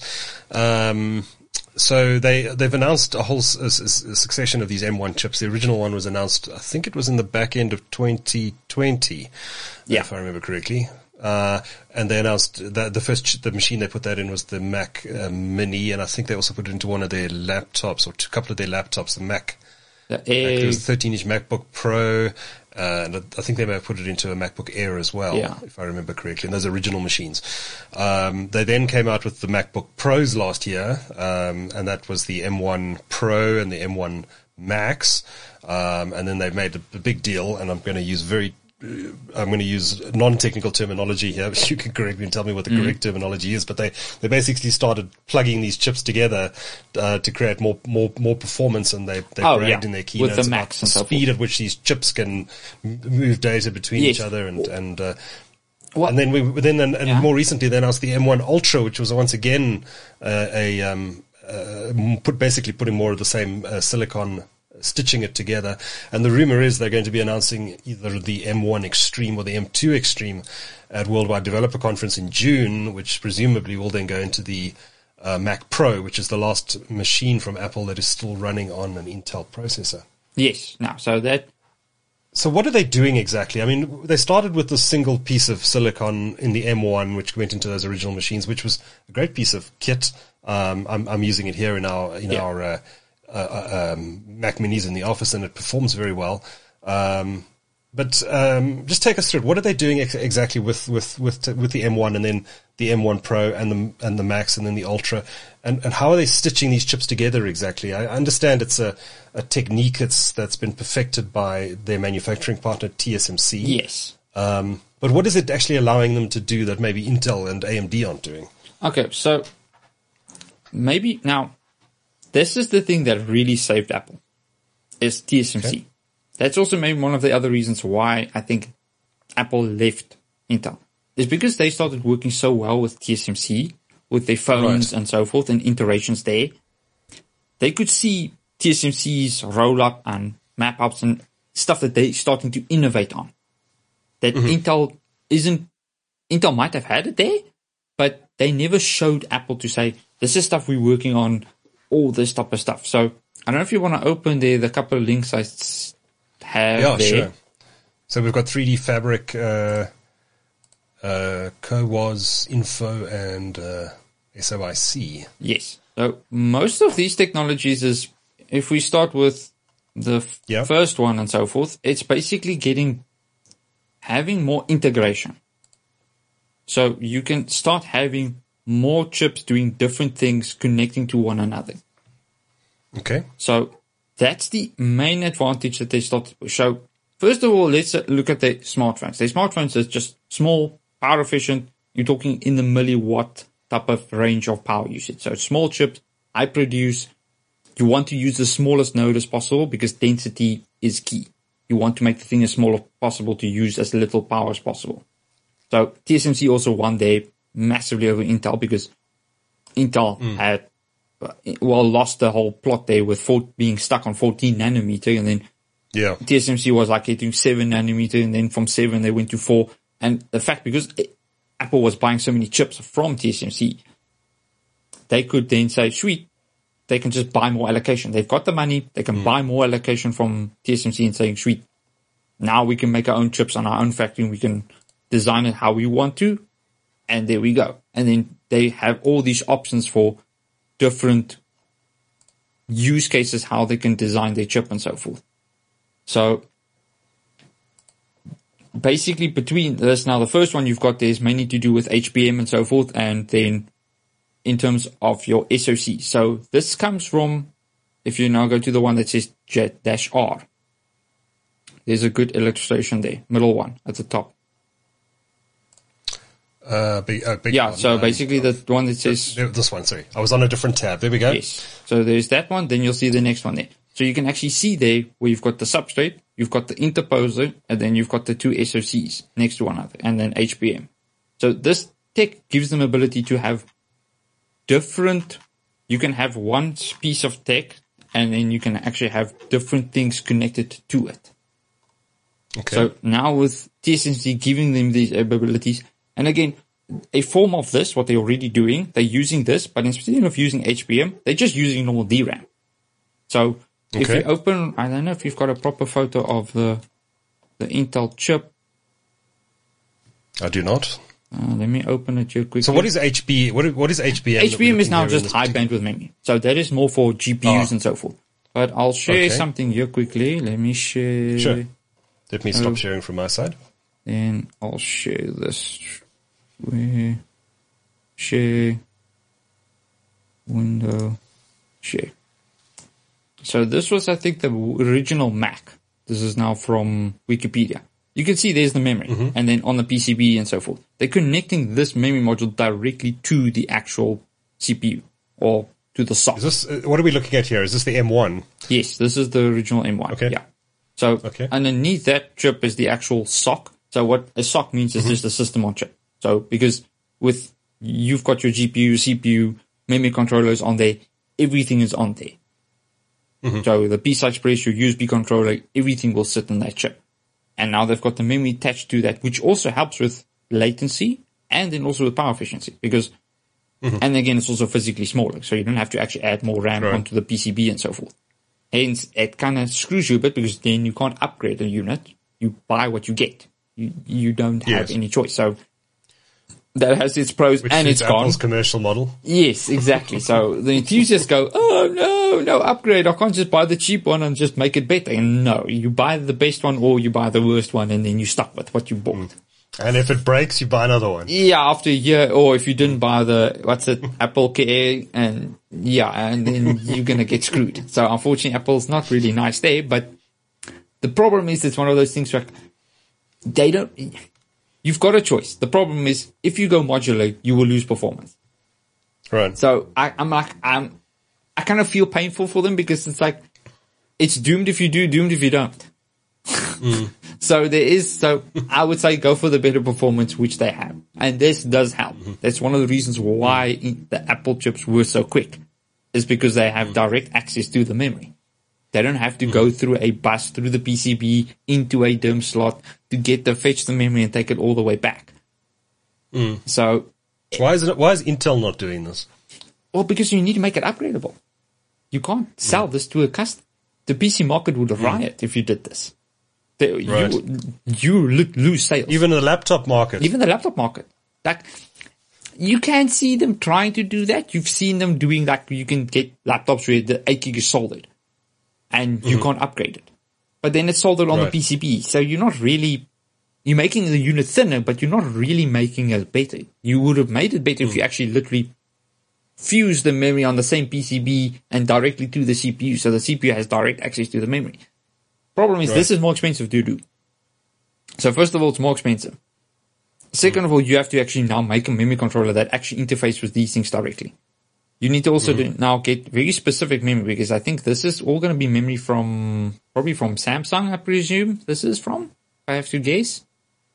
So they've announced a whole succession of these M1 chips. The original one was announced, I think it was in the back end of 2020, if I remember correctly. And they announced that the machine they put that in was the Mac Mini, and I think they also put it into one of their laptops, or a couple of their laptops, the Mac. It was a 13-inch MacBook Pro, and I think they may have put it into a MacBook Air as well, if I remember correctly, and those original machines. They then came out with the MacBook Pros last year, and that was the M1 Pro and the M1 Max, and then they've made a big deal, and I'm going to use non-technical terminology here, but you can correct me and tell me what the correct terminology is. But they basically started plugging these chips together to create more performance, and they bragged in their keynotes with the about the speed at which these chips can move data between each other, and then more recently they announced the M1 Ultra, which was once again putting more of the same silicon, stitching it together. And the rumor is they're going to be announcing either the M1 Extreme or the M2 Extreme at Worldwide Developer Conference in June, which presumably will then go into the Mac Pro, which is the last machine from Apple that is still running on an Intel processor. Yes. So what are they doing exactly? I mean, they started with this single piece of silicon in the M1, which went into those original machines, which was a great piece of kit. I'm using it here in our Mac Minis in the office, and it performs very well. But just take us through it. What are they doing exactly with the M1 and then the M1 Pro and the Max and then the Ultra, and how are they stitching these chips together exactly? I understand it's a technique that's been perfected by their manufacturing partner TSMC. Yes. But what is it actually allowing them to do that maybe Intel and AMD aren't doing? Okay, so maybe now, this is the thing that really saved Apple, is TSMC. Okay. That's also maybe one of the other reasons why I think Apple left Intel. Is because they started working so well with TSMC, with their phones and so forth, and iterations there. They could see TSMC's roll-up and map-ups and stuff that they're starting to innovate on. That Intel might have had it there, but they never showed Apple to say, this is stuff we're working on, all this type of stuff. So I don't know if you want to open the couple of links I have there. Sure. So we've got 3D Fabric, CoWoS, Info, and SOIC. Yes. So most of these technologies is, if we start with the first one and so forth, it's basically having more integration. So you can start having more chips doing different things, connecting to one another. Okay. So that's the main advantage that they start to push. So first of all, let's look at the smartphones. The smartphones is just small, power efficient. You're talking in the milliwatt type of range of power usage. So small chips, high produce. You want to use the smallest node as possible because density is key. You want to make the thing as small as possible to use as little power as possible. So TSMC also won there massively over Intel because Intel had, lost the whole plot there with being stuck on 14 nanometer, and then TSMC was like hitting 7 nanometer, and then from 7 they went to 4. And the fact, because Apple was buying so many chips from TSMC, they could then say, sweet, they can just buy more allocation. They've got the money, they can buy more allocation from TSMC and saying, sweet, now we can make our own chips on our own factory, and we can design it how we want to, and there we go. And then they have all these options for different use cases, how they can design their chip and so forth. So basically between this, now the first one you've got there is mainly to do with HBM and so forth, and then in terms of your SoC. So this comes from, if you now go to the one that says Jet-R, there's a good illustration there, middle one at the top. Big one. So basically the one that says... This one, sorry. I was on a different tab. There we go. Yes. So there's that one, then you'll see the next one there. So you can actually see there where you've got the substrate, you've got the interposer, and then you've got the two SoCs next to one another, and then HBM. So this tech gives them ability to have different... You can have one piece of tech, and then you can actually have different things connected to it. Okay. So now with TSMC giving them these abilities, and again, a form of this, what they're already doing, they're using this, but instead of using HBM, they're just using normal DRAM. So if you open, I don't know if you've got a proper photo of the Intel chip. I do not. Let me open it here quickly. So what is HB? What is HBM? HBM is now just high bandwidth memory. So that is more for GPUs and so forth. But I'll share something here quickly. Let me share. Sure. Let me stop sharing from my side. Then I'll share this. Share. Window. Share. So this was, I think, the original Mac. This is now from Wikipedia. You can see there's the memory, and then on the PCB and so forth. They're connecting this memory module directly to the actual CPU or to the socket. Is this, what are we looking at here? Is this the M1? Yes, this is the original M1. Okay. Yeah. So underneath that chip is the actual SoC. So what a SoC means is just a system on chip. So because you've got your GPU, CPU, memory controllers on there, everything is on there. So the PCI Express, your USB controller, everything will sit in that chip. And now they've got the memory attached to that, which also helps with latency and then also with power efficiency because, and again, it's also physically smaller. So you don't have to actually add more RAM onto the PCB and so forth. Hence, it kind of screws you a bit because then you can't upgrade a unit. You buy what you get. You don't have any choice. So that has its pros and its cons. Apple's commercial model. Yes, exactly. So the enthusiasts go, oh, no upgrade. I can't just buy the cheap one and just make it better. And no, you buy the best one or you buy the worst one and then you're stuck with what you bought. And if it breaks, you buy another one. Yeah, after a year, or if you didn't buy Apple Care, and then you're going to get screwed. So unfortunately, Apple's not really nice there, but the problem is it's one of those things where you've got a choice. The problem is if you go modular, you will lose performance. Right. So I kind of feel painful for them because it's like, it's doomed if you do, doomed if you don't. So I would say go for the better performance, which they have. And this does help. That's one of the reasons why the Apple chips were so quick is because they have direct access to the memory. They don't have to go through a bus, through the PCB, into a DIMM slot to fetch the memory and take it all the way back. So why is Intel not doing this? Well, because you need to make it upgradable. You can't sell this to a customer. The PC market would riot if you did this. You lose sales. Even the laptop market. Like, you can see them trying to do that. You've seen them doing that. You can get laptops where the 8 gig is soldered and you can't upgrade it. But then it's soldered on the PCB. So you're making the unit thinner, but you're not really making it better. You would have made it better if you actually literally fuse the memory on the same PCB and directly to the CPU. So the CPU has direct access to the memory. Problem is, this is more expensive to do. So first of all, it's more expensive. Second of all, you have to actually now make a memory controller that actually interfaces with these things directly. You need to also now get very specific memory, because I think this is all going to be memory probably from Samsung, I presume this is from, if I have to guess.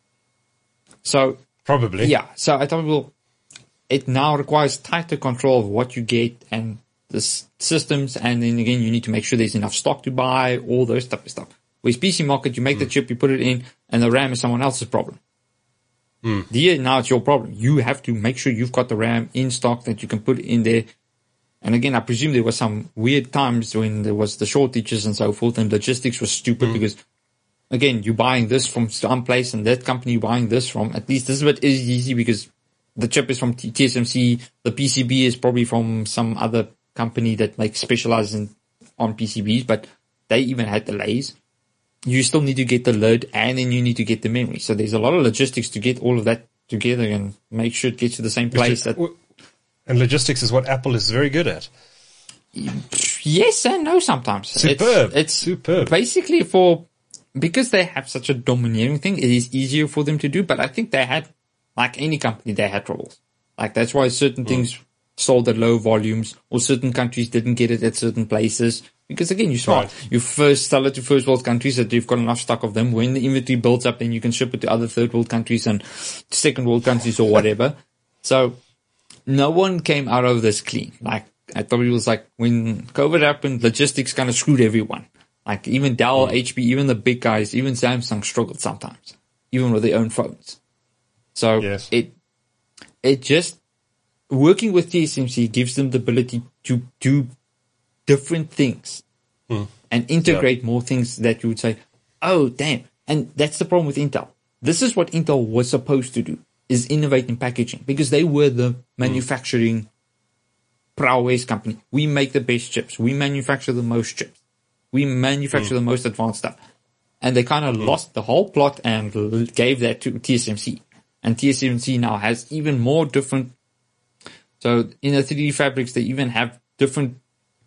So probably. Yeah. So I thought, it now requires tighter control of what you get and the systems, and then again, you need to make sure there's enough stock to buy, all those type of stuff. Whereas PC market, you make the chip, you put it in, and the RAM is someone else's problem. Here, now it's your problem. You have to make sure you've got the RAM in stock that you can put in there. And again, I presume there were some weird times when there was the shortages and so forth, and logistics was stupid because, again, you're buying this from some place and that company you're buying this from. At least this is what is easy, because the chip is from TSMC. The PCB is probably from some other company that specializes on PCBs, but they even had delays. You still need to get the lid, and then you need to get the memory. So there's a lot of logistics to get all of that together and make sure it gets to the same place. And logistics is what Apple is very good at. Yes and no sometimes. Superb. It's superb. Basically because they have such a domineering thing, it is easier for them to do, but I think they had, like any company, they had troubles. Like, that's why certain things sold at low volumes, or certain countries didn't get it at certain places. Because again, you're smart. You first sell it to first world countries that you've got enough stock of them. When the inventory builds up, then you can ship it to other third world countries and second world countries or whatever. So no one came out of this clean. Like, I thought it was like when COVID happened, logistics kind of screwed everyone. Like, even Dell, HP, even the big guys, even Samsung struggled sometimes, even with their own phones. So it just, working with TSMC gives them the ability to do different things and integrate more things that you would say, oh, damn. And that's the problem with Intel. This is what Intel was supposed to do, is innovate in packaging, because they were the manufacturing prowess company. We make the best chips. We manufacture the most chips. We manufacture the most advanced stuff. And they kind of lost the whole plot and gave that to TSMC. And TSMC now has even more different. So in the 3D fabrics, they even have different,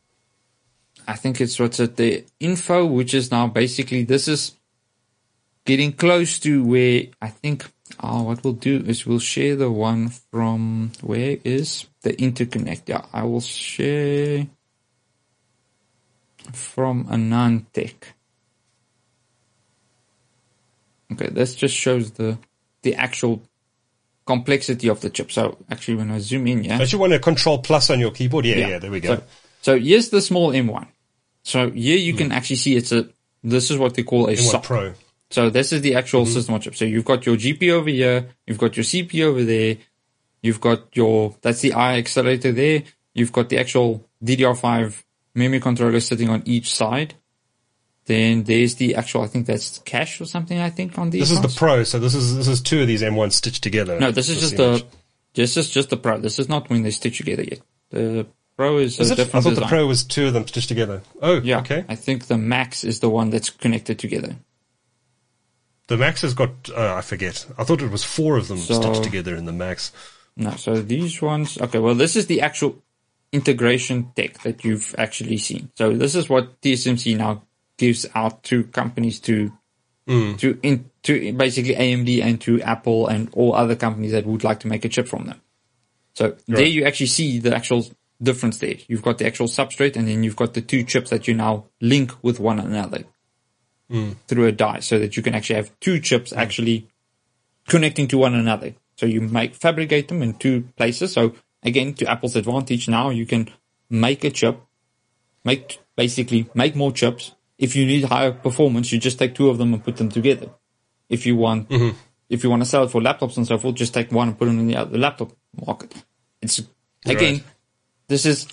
I think it's the info, which is now basically, this is getting close to where I think, what we'll do is we'll share the one from, where is the interconnect? Yeah, I will share from Anantech. Okay, this just shows the actual complexity of the chip. So actually, when I zoom in, Don't you want a Control Plus on your keyboard? Yeah, there we go. So here's the small M1. So here you can actually see this is what they call a M1 SoC. Pro. So this is the actual system on chip. So you've got your GPU over here, you've got your CPU over there, you've got that's the I accelerator there, you've got the actual DDR5 memory controller sitting on each side. Then there's the actual, I think that's cache or something, I think, on these. This is the Pro, so this is two of these M1s stitched together. No, this is just the Pro. This is not when they stitch together yet. The Pro is a different I thought design. the Pro was two of them stitched together. Oh, yeah. Okay. I think the Max is the one that's connected together. The Max has got, I forget. I thought it was four of them stitched together in the Max. No, so these ones, okay, well, this is the actual integration tech that you've actually seen. So this is what TSMC now gives out to companies to basically AMD and to Apple and all other companies that would like to make a chip from them. So there you actually see the actual difference there. You've got the actual substrate, and then you've got the two chips that you now link with one another through a die, so that you can actually have two chips actually connecting to one another. So you fabricate them in two places. So again, to Apple's advantage, now you can make a chip, make more chips. If you need higher performance, you just take two of them and put them together. If you want, if you want to sell it for laptops and so forth, just take one and put them in the laptop market. It's again, this is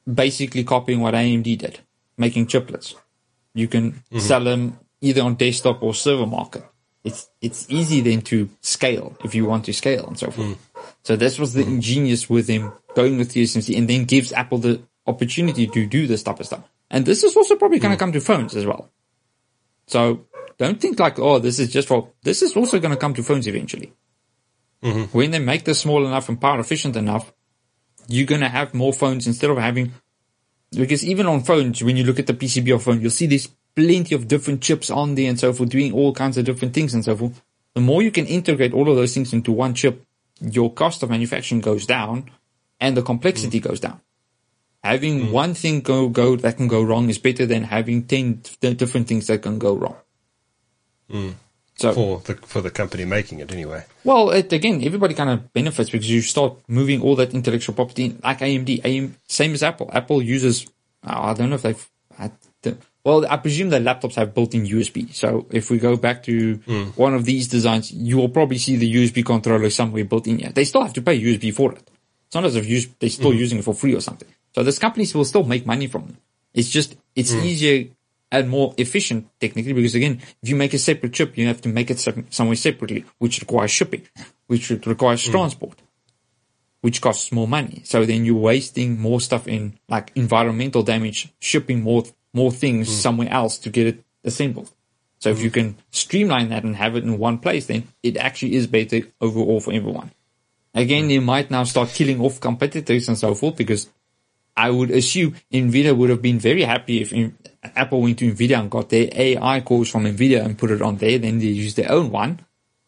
basically copying what AMD did, making chiplets. You can sell them either on desktop or server market. It's easy then to scale if you want to scale and so forth. So this was the ingenious with him going with TSMC, and then gives Apple the opportunity to do this type of stuff. And this is also probably going to come to phones as well. So don't think like, oh, this is just for, this is also going to come to phones eventually. When they make this small enough and power efficient enough, you're going to have more phones instead of having, because even on phones, when you look at the PCB of phone, you'll see there's plenty of different chips on there and so forth, doing all kinds of different things and so forth. The more you can integrate all of those things into one chip, your cost of manufacturing goes down and the complexity goes down. Having one thing go that can go wrong is better than having 10 different things that can go wrong. So for the company making it anyway. Well, again, everybody kind of benefits because you start moving all that intellectual property in, like AMD. Same as Apple. Apple uses, I don't know if they've had well, I presume that laptops have built-in USB. So if we go back to one of these designs, you will probably see the USB controller somewhere built in here. They still have to pay USB for it. It's not as if they're still using it for free or something. So these companies will still make money from it. It's just, it's easier and more efficient technically because, again, if you make a separate chip, you have to make it somewhere separately, which requires shipping, which requires transport, which costs more money. So then you're wasting more stuff in like environmental damage, shipping more things somewhere else to get it assembled. So if you can streamline that and have it in one place, then it actually is better overall for everyone. Again, they might now start killing off competitors and so forth because I would assume NVIDIA would have been very happy if Apple went to NVIDIA and got their AI cores from NVIDIA and put it on there. Then they use their own one.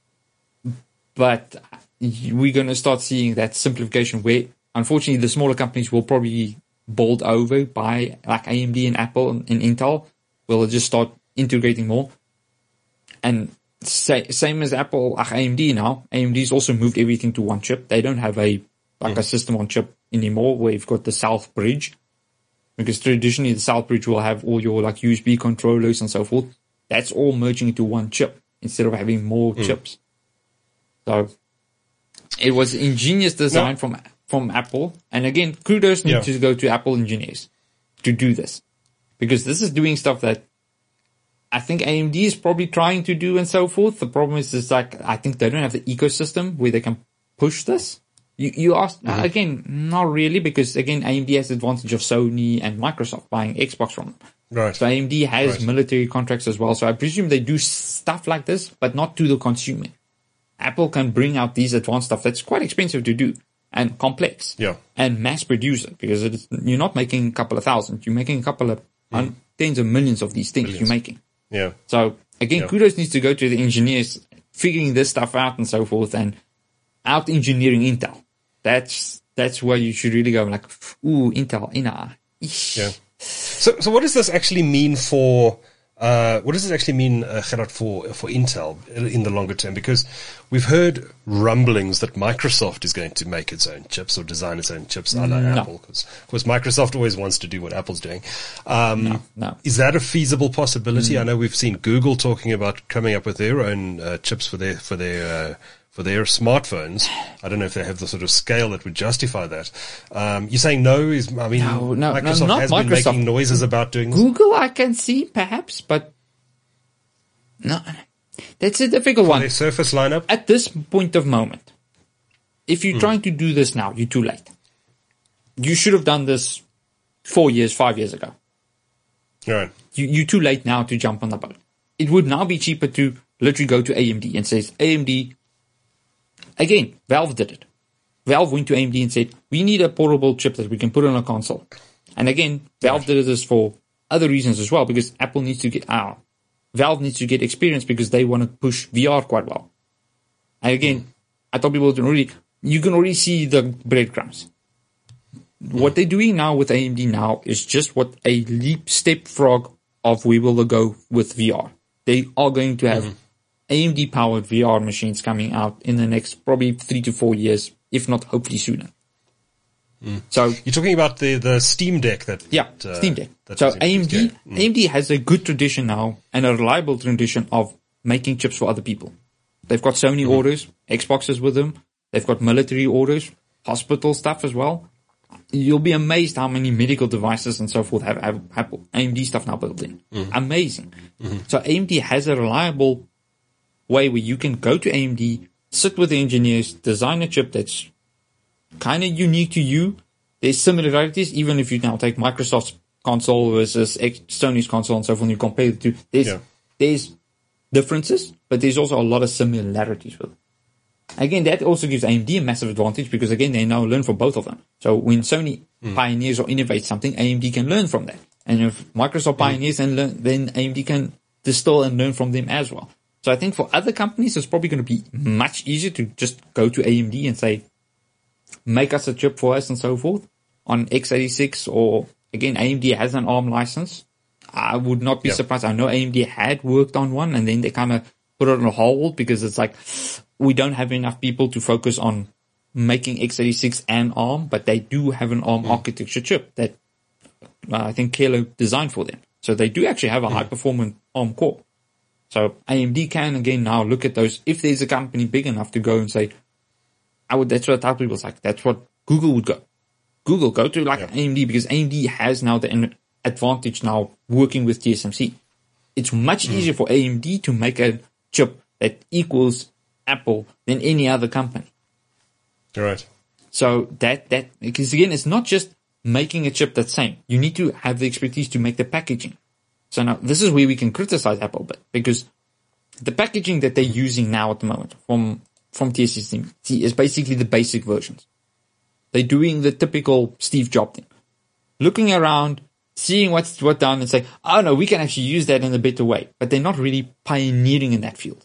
But we're going to start seeing that simplification where, unfortunately, the smaller companies will probably be bowled over by like AMD and Apple and Intel. Will just start integrating more. And same as Apple, like AMD now. AMD's also moved everything to one chip. They don't have a system on chip anymore where you've got the South Bridge. Because traditionally the South Bridge will have all your like USB controllers and so forth. That's all merging into one chip instead of having more chips. So it was ingenious design from Apple. And again, kudos need to go to Apple engineers to do this. Because this is doing stuff that I think AMD is probably trying to do and so forth. The problem is like, I think they don't have the ecosystem where they can push this. You asked, again, not really, because again, AMD has the advantage of Sony and Microsoft buying Xbox from them. Right. So AMD has military contracts as well. So I presume they do stuff like this, but not to the consumer. Apple can bring out these advanced stuff that's quite expensive to do and complex and mass produce it because you're not making a couple of thousand. You're making a couple of tens of millions of these things you're making. Yeah. So again, kudos needs to go to the engineers figuring this stuff out and so forth and out engineering Intel. That's where you should really go like, ooh, Intel, Yeah. So what does this actually mean for, Gerard, for Intel in the longer term? Because we've heard rumblings that Microsoft is going to make its own chips or design its own chips a la Apple. Because, of course, Microsoft always wants to do what Apple's doing. No. Is that a feasible possibility? I know we've seen Google talking about coming up with their own chips for their smartphones. I don't know if they have the sort of scale that would justify that. You're saying no? Microsoft has been making noises about doing this. Google, I can see perhaps, but no, that's a difficult one. Their Surface lineup? At this point of moment, if you're trying to do this now, you're too late. You should have done this 4 years, 5 years ago. Right. You're too late now to jump on the boat. It would now be cheaper to literally go to AMD and say, AMD. Again, Valve did it. Valve went to AMD and said, we need a portable chip that we can put on a console. And again, Valve did this for other reasons as well, because Valve needs to get experience because they want to push VR quite well. And again, I thought people you can already see the breadcrumbs. What they're doing now with AMD now is just what a leap frog of where will they go with VR. They are going to have AMD powered VR machines coming out in the next probably 3 to 4 years, if not hopefully sooner. So you're talking about the Steam Deck Steam Deck. So AMD has a good tradition now and a reliable tradition of making chips for other people. They've got Sony orders, Xboxes with them. They've got military orders, hospital stuff as well. you'll be amazed how many medical devices and so forth have Apple AMD stuff now built in. Amazing. So AMD has a reliable way where you can go to AMD, sit with the engineers, design a chip that's kind of unique to you. There's similarities, even if you now take Microsoft's console versus Sony's console and so forth, and you compare the two. There's differences, but there's also a lot of similarities with it. Again, that also gives AMD a massive advantage because, again, they now learn from both of them. So when Sony pioneers or innovates something, AMD can learn from that. And if Microsoft pioneers and learn, then AMD can distill and learn from them as well. So I think for other companies, it's probably going to be much easier to just go to AMD and say, make us a chip for us and so forth on x86, or again, AMD has an ARM license. I would not be surprised. I know AMD had worked on one and then they kind of put it on hold because it's like, we don't have enough people to focus on making x86 and ARM, but they do have an ARM architecture chip that I think Kelo designed for them. So they do actually have a high-performance ARM core. So AMD can, again, now look at those. If there's a company big enough to go and say, that's what I tell people, it's like, that's what Google would go. Google, go to AMD because AMD has now the advantage now working with TSMC. It's much easier for AMD to make a chip that equals Apple than any other company. Right. So that because again, it's not just making a chip that's same. You need to have the expertise to make the packaging. So now this is where we can criticize Apple, but because the packaging that they're using now at the moment from TSMC is basically the basic versions. They're doing the typical Steve Jobs thing, looking around, seeing what's done, and say, "Oh no, we can actually use that in a better way." But they're not really pioneering in that field.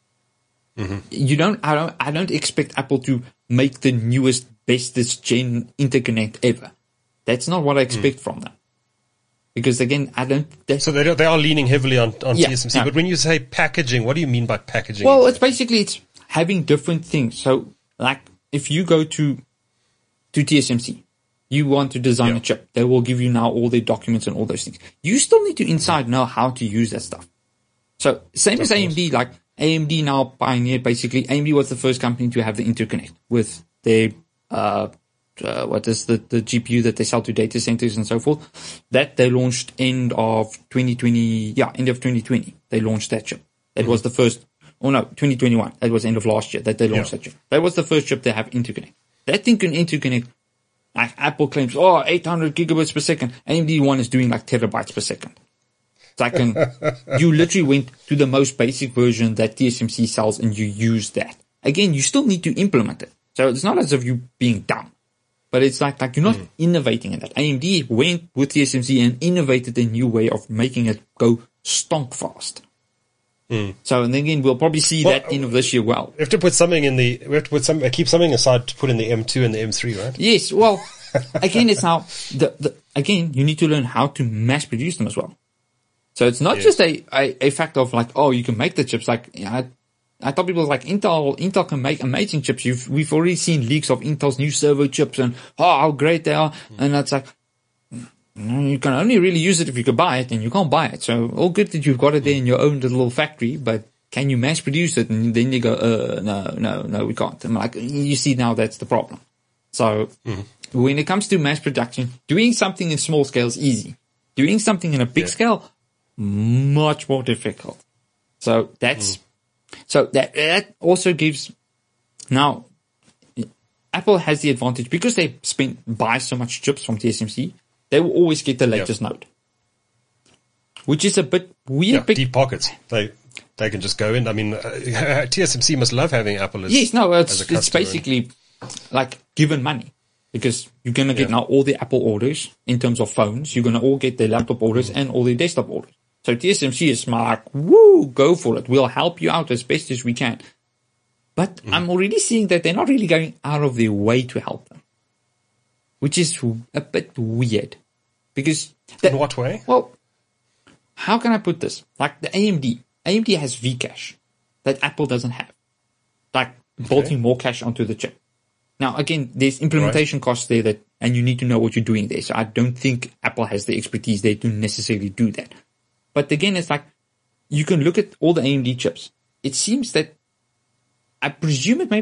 I don't expect Apple to make the newest, bestest gen interconnect ever. That's not what I expect from them. Because again, So they are leaning heavily on TSMC. No. But when you say packaging, what do you mean by packaging? Well, it's having different things. So like if you go to TSMC, you want to design a chip, they will give you now all their documents and all those things. You still need to inside know how to use that stuff. So same as AMD, like AMD now pioneered basically. AMD was the first company to have the interconnect with their what is the GPU that they sell to data centers and so forth. That they launched end of 2020. End of 2020. They launched that chip. That was the first. 2021. That was end of last year that they launched that chip. That was the first chip they have interconnect. That thing can interconnect. Like Apple claims, 800 gigabits per second. AMD one is doing like terabytes per second. You literally went to the most basic version that TSMC sells and you use that. Again, you still need to implement it. So it's not as if you're being dumb, but it's like you're not innovating in that. AMD went with TSMC and innovated a new way of making it go stonk fast. So, and then again, we'll probably see that end of this year. Well, we have to put something keep something aside to put in the M2 and the M3, right? Yes. Well, again, it's now again, you need to learn how to mass produce them as well. So it's not just a fact of like, you can make the chips. Like, I thought people like Intel can make amazing chips. We've already seen leaks of Intel's new servo chips and how great they are. And that's like, you can only really use it if you can buy it, and you can't buy it. So all good that you've got it there in your own little factory, but can you mass produce it? And then you go, no, we can't. I'm like, you see now that's the problem. So when it comes to mass production, doing something in small scale is easy. Doing something in a big scale, much more difficult. So that also gives now Apple has the advantage because they buy so much chips from TSMC. They will always get the latest node, which is a bit weird. Deep pockets. They can just go in. I mean, TSMC must love having Apple as it's basically like given money because you're going to get now all the Apple orders in terms of phones. You're going to all get their laptop orders and all their desktop orders. So TSMC is like, go for it. We'll help you out as best as we can. But I'm already seeing that they're not really going out of their way to help them, which is a bit weird. Because in what way? Well, how can I put this? Like the AMD has Vcache that Apple doesn't have. Like bolting more cache onto the chip. Now, again, there's implementation costs there and you need to know what you're doing there. So I don't think Apple has the expertise there to necessarily do that. But again, it's like, you can look at all the AMD chips. It seems that, I presume it may be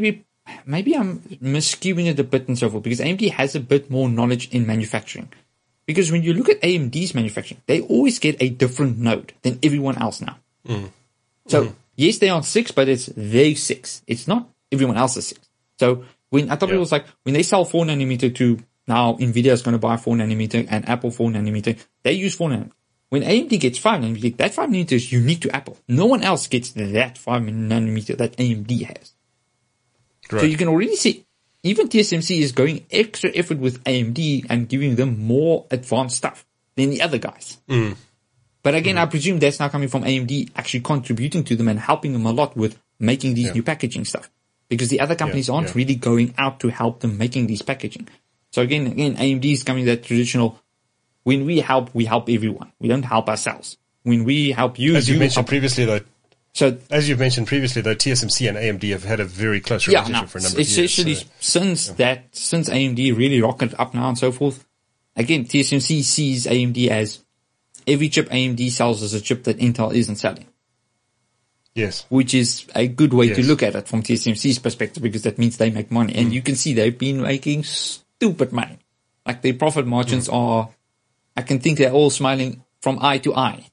maybe I'm miscuing it a bit and so forth, because AMD has a bit more knowledge in manufacturing. Because when you look at AMD's manufacturing, they always get a different node than everyone else now. So, yes, they're on 6, but it's their 6. It's not everyone else's 6. So, when I thought it was like, when they sell 4 nanometer to, now NVIDIA is going to buy 4 nanometer and Apple 4 nanometer, they use 4 nanometer. When AMD gets 5 nanometer, that 5 nanometer is unique to Apple. No one else gets that 5 nanometer that AMD has. Right. So you can already see, even TSMC is going extra effort with AMD and giving them more advanced stuff than the other guys. But again, I presume that's now coming from AMD actually contributing to them and helping them a lot with making these new packaging stuff. Because the other companies aren't really going out to help them making these packaging. So again, AMD is coming that traditional, when we help everyone. We don't help ourselves. When we help you, as you mentioned previously, though. So, as you've mentioned previously, though, TSMC and AMD have had a very close relationship for a number of years. Especially since AMD really rocketed up now and so forth. Again, TSMC sees AMD as every chip AMD sells is a chip that Intel isn't selling. Yes. Which is a good way to look at it from TSMC's perspective, because that means they make money. And you can see they've been making stupid money. Like their profit margins are, I can think they're all smiling from eye to eye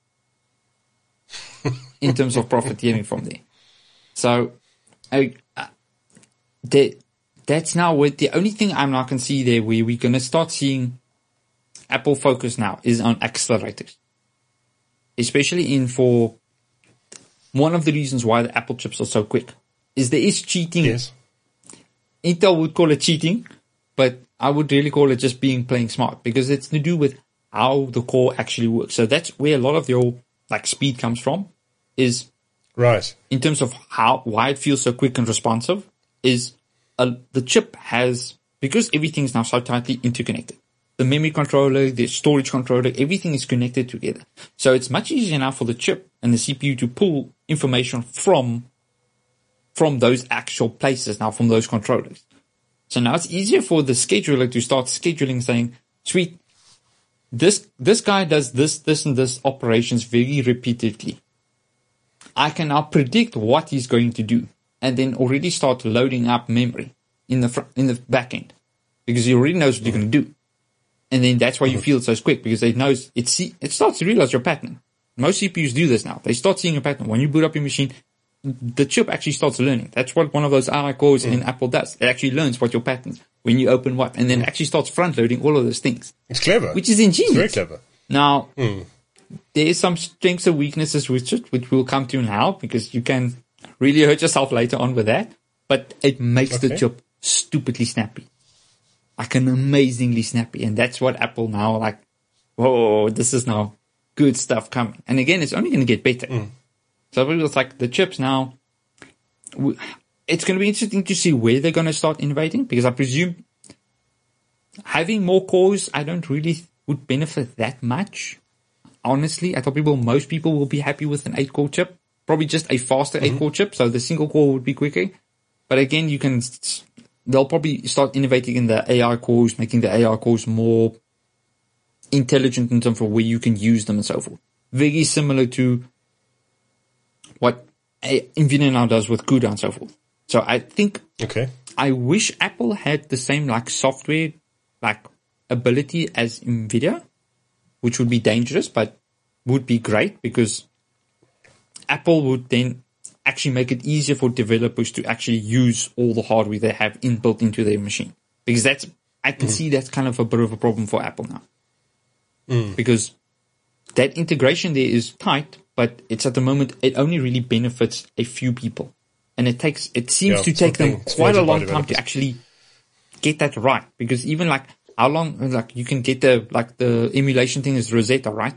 in terms of profiteering from there. So, that's now with the only thing I'm not going to see there where we're going to start seeing Apple focus now is on accelerators. Especially for one of the reasons why the Apple chips are so quick is there is cheating. Yes. Intel would call it cheating, but I would really call it just playing smart, because it's to do with how the core actually works. So that's where a lot of your speed comes from, is right in terms of why it feels so quick and responsive. Is the chip has, because everything's now so tightly interconnected. The memory controller, the storage controller, everything is connected together. So it's much easier now for the chip and the CPU to pull information from those actual places now, from those controllers. So now it's easier for the scheduler to start scheduling, saying, sweet, this guy does this and this operations very repeatedly. I can now predict what he's going to do, and then already start loading up memory in the back end, because he already knows what you're going to do. And then that's why you feel so quick, because it knows it starts to realize your pattern. Most CPUs do this now. They start seeing a pattern. When you boot up your machine, the chip actually starts learning. That's what one of those AI cores in Apple does. It actually learns what your patterns, when you open what, and then it actually starts front loading all of those things. It's clever. Which is ingenious. It's very clever. Now, there is some strengths and weaknesses with it, which we'll come to now, because you can really hurt yourself later on with that. But it makes the chip stupidly snappy. Like an amazingly snappy. And that's what Apple now whoa, this is now good stuff coming. And again, it's only going to get better. So it's like the chips now, it's going to be interesting to see where they're going to start innovating, because I presume having more cores, I don't really would benefit that much. Honestly, I thought most people will be happy with an 8-core chip, probably just a faster 8-core chip. So the single core would be quicker. But again, they'll probably start innovating in the AI cores, making the AI cores more intelligent in terms of where you can use them and so forth. Very similar to what NVIDIA now does with CUDA and so forth. So I think, I wish Apple had the same software, ability as NVIDIA, which would be dangerous, but would be great, because Apple would then actually make it easier for developers to actually use all the hardware they have inbuilt into their machine. Because I can see that's kind of a bit of a problem for Apple now. Because that integration there is tight, but it's at the moment, it only really benefits a few people. And it seems to take them quite a long time to actually get that right. Because even how long, you can get the emulation thing is Rosetta, right?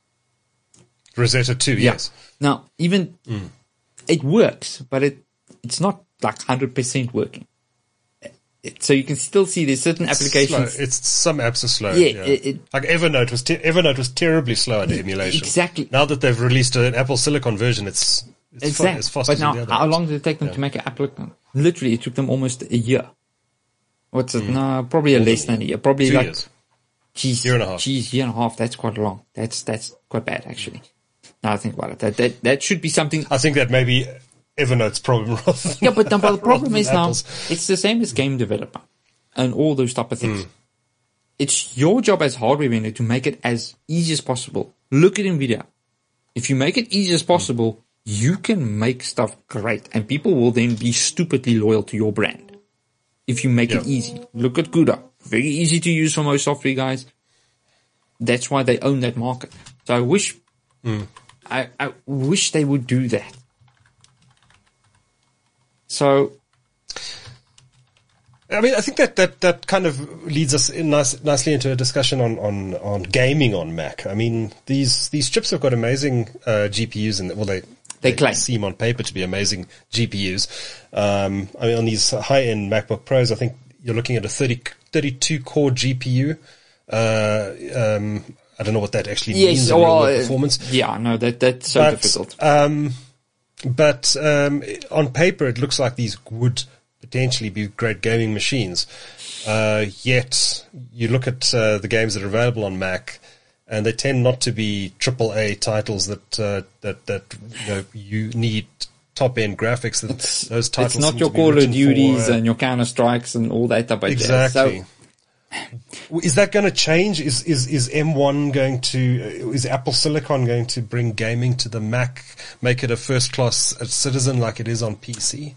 Rosetta 2, yes. Now, even, it works, but it's not 100% working. So you can still see there's certain applications. Slow. Some apps are slow. Like Evernote was terribly slow at emulation. Exactly. Now that they've released an Apple Silicon version, it's fast. But now, how long did it take them to make an application? Literally, it took them almost a year. What's it? No, probably less than a year. Probably 2 years. Year and a half. Year and a half. That's quite long. That's quite bad, actually. Now I think about it. That should be something. I think that maybe Evernote's problem rather than Yeah, but the problem is now, Apple's. it's the same as game developer and all those type of things. It's your job as hardware vendor to make it as easy as possible. Look at NVIDIA. If you make it easy as possible, you can make stuff great, and people will then be stupidly loyal to your brand. If you make it easy. Look at CUDA. Very easy to use for most software guys. That's why they own that market. So I wish, I wish they would do that. So, I mean, I think that kind of leads us nicely into a discussion on gaming on Mac. I mean, these chips have got amazing GPUs, and they claim. seem on paper to be amazing GPUs. I mean, on these high-end MacBook Pros, I think you're looking at a 32 core GPU. I don't know what that actually means in real performance. Yeah, no, that's so difficult. But on paper, it looks like these would potentially be great gaming machines. Yet you look at the games that are available on Mac, and they tend not to be AAA titles that you need top end graphics. Those titles it's not your Call of Duties and your Counter Strikes and all that type of exactly. jazz. So, is that going to change? Is M1 going to? Is Apple Silicon going to bring gaming to the Mac, make it a first class citizen like it is on PC?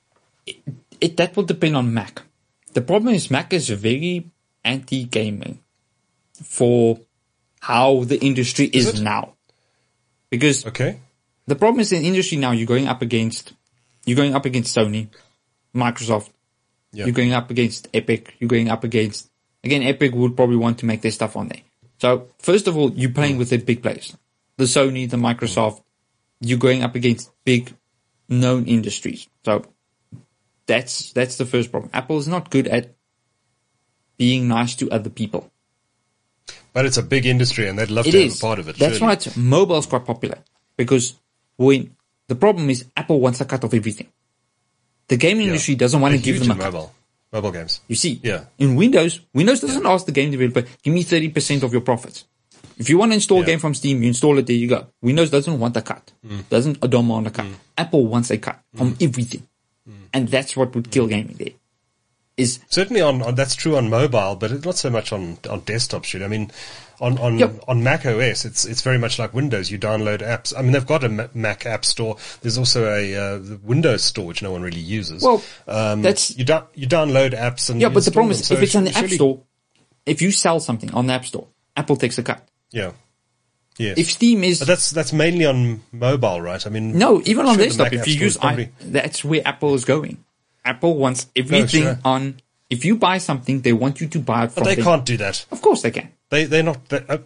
That will depend on Mac. The problem is Mac is very anti-gaming for how the industry is now. Because the problem is in the industry now, you're going up against Sony, Microsoft, you're going up against Epic, you're going up against, again, Epic would probably want to make their stuff on there. So first of all, you're playing with the big players, the Sony, the Microsoft, you're going up against big known industries. So that's the first problem. Apple is not good at being nice to other people. But it's a big industry, and they'd love to have a part of it. That's why mobile is quite popular, because the problem is Apple wants a cut of everything. The gaming industry doesn't want to give them a cut. Mobile games. You see, in Windows doesn't ask the game developer, give me 30% of your profits. If you want to install a game from Steam, you install it, there you go. Windows doesn't want a cut. Doesn't demand a cut. Apple wants a cut from everything. And that's what would kill gaming there. Certainly on that's true on mobile, but it's not so much on desktop. I mean, on Mac OS, it's very much like Windows. You download apps. I mean, they've got a Mac App Store. There's also a Windows Store, which no one really uses. Well, you download apps and but the problem is, if it's on the App Store, if you sell something on the App Store, Apple takes a cut. Yeah. Yes. If Steam is, but that's mainly on mobile, right? I mean, no, even on desktop. If you use, that's where Apple is going. Apple wants everything on. If you buy something, they want you to buy it from them. But they can't do that. Of course they can. They're not.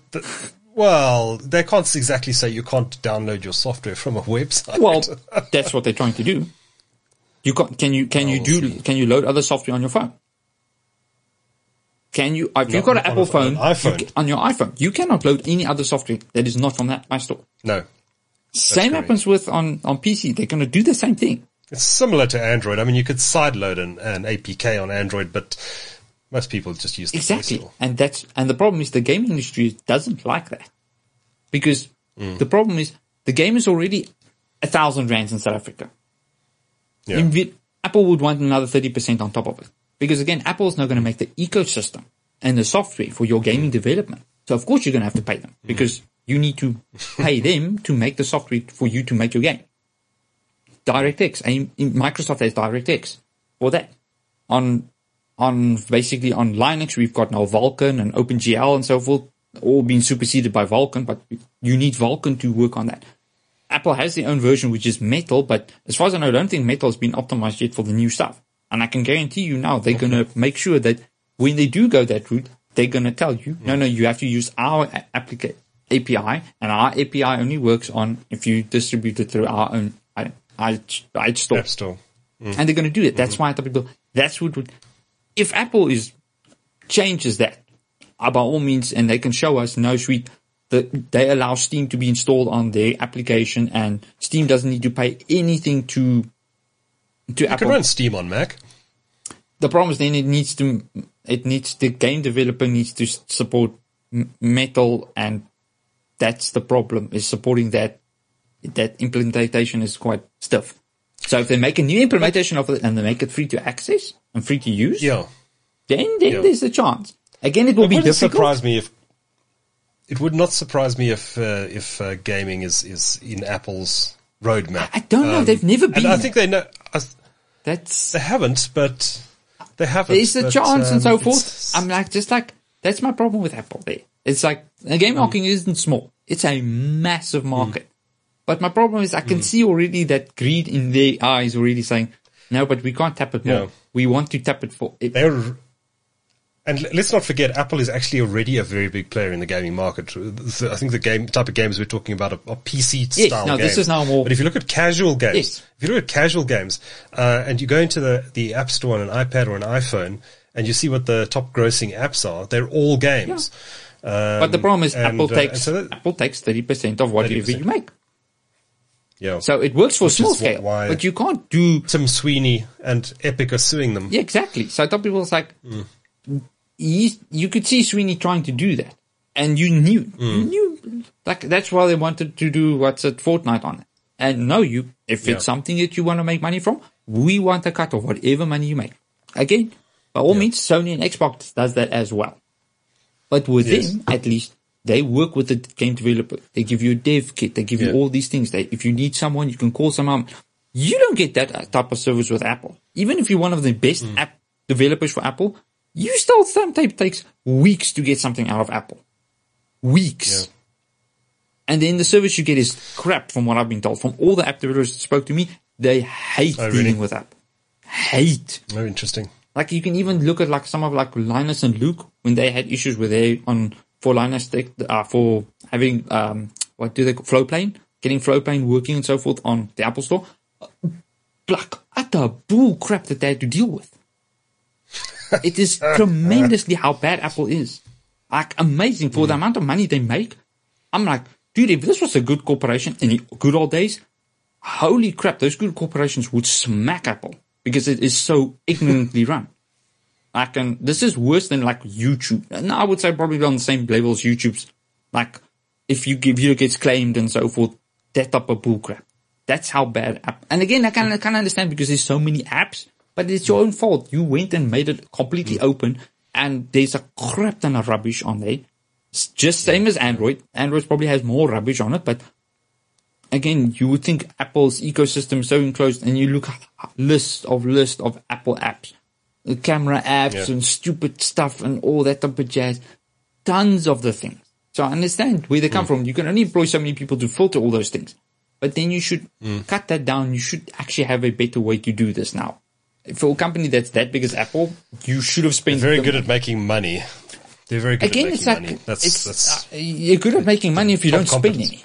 Well, they can't exactly say you can't download your software from a website. Well, that's what they're trying to do. You can you load other software on your phone? Can you? If you've got an Apple phone, on your iPhone, you cannot load any other software that is not from that iStore. No. Same happens with on PC. They're going to do the same thing. It's similar to Android. I mean, you could sideload an APK on Android, but most people just use the Play Store. And the problem is the gaming industry doesn't like that, because the problem is the game is already 1,000 rands in South Africa. Yeah. Apple would want another 30% on top of it, because again, Apple is now going to make the ecosystem and the software for your gaming development. So of course you're going to have to pay them, because you need to pay them to make the software for you to make your game. DirectX, and Microsoft has DirectX for that. Basically on Linux, we've got now Vulkan and OpenGL and so forth, all being superseded by Vulkan, but you need Vulkan to work on that. Apple has their own version, which is Metal, but as far as I know, I don't think Metal has been optimized yet for the new stuff. And I can guarantee you now, they're going to make sure that when they do go that route, they're going to tell you, no, you have to use our API, and our API only works on if you distribute it through our own iStore. App Store. And they're going to do it. That's why that's what would, if Apple changes that, by all means, and they can show us, no, sweet, that they allow Steam to be installed on their application, and Steam doesn't need to pay anything to Apple. You can run Steam on Mac. The problem is then the game developer needs to support Metal, and that's the problem, is supporting that implementation is quite stiff. So if they make a new implementation of it and they make it free to access and free to use, then there's a chance. Again, it will be difficult. It would not surprise me if gaming is in Apple's roadmap. I don't know. They've never been. And I think they know. They haven't, but they haven't. There's a chance and so forth. I'm like, that's my problem with Apple there. It's like, the game market isn't small. It's a massive market. But my problem is I can see already that greed in their eyes already saying, no, but we can't tap it more. We want to tap it for it. And let's not forget, Apple is actually already a very big player in the gaming market. I think the type of games we're talking about are PC style games. This is now more. But if you look at casual games, and you go into the App Store on an iPad or an iPhone, and you see what the top grossing apps are, they're all games. But the problem is Apple takes 30% of whatever 30%. You make. Yeah. So it works for small scale, but you can't do. Tim Sweeney and Epic are suing them. Yeah, exactly. So some people was like, you could see Sweeney trying to do that, and you knew, like that's why they wanted to do Fortnite on it. And no, if it's something that you want to make money from, we want a cut of whatever money you make. Again, by all means, Sony and Xbox does that as well. But with them, at least, they work with the game developer. They give you a dev kit. They give you all these things. If you need someone, you can call someone. You don't get that type of service with Apple. Even if you're one of the best app developers for Apple, you still sometimes takes weeks to get something out of Apple. Weeks. Yeah. And then the service you get is crap from what I've been told. From all the app developers that spoke to me, they hate dealing with Apple. Hate. Very interesting. Like you can even look at like some of like Linus and Luke when they had issues with for Linus for having Flowplane, getting Flowplane working and so forth on the Apple Store. Like utter bull crap that they had to deal with. It is tremendously how bad Apple is. Like amazing for the amount of money they make. I'm like, dude, if this was a good corporation in the good old days, holy crap, those good corporations would smack Apple because it is so ignorantly run. Like, and this is worse than like YouTube. And I would say probably on the same level as YouTube's. Like, if your video gets claimed and so forth, that type of bullcrap. That's how bad Apple. And again, I can't understand because there's so many apps, but it's your own fault. You went and made it completely open, and there's a crap ton of rubbish on there. It's just same as Android. Android probably has more rubbish on it, but again, you would think Apple's ecosystem is so enclosed, and you look at list of Apple apps, the camera apps and stupid stuff and all that type of jazz. Tons of the things. So I understand where they come from. You can only employ so many people to filter all those things. But then you should cut that down. You should actually have a better way to do this now. For a company that's that big as Apple, you should have spent. They're very good at making money. They're very good at making money. You're good at making money if you don't spend any.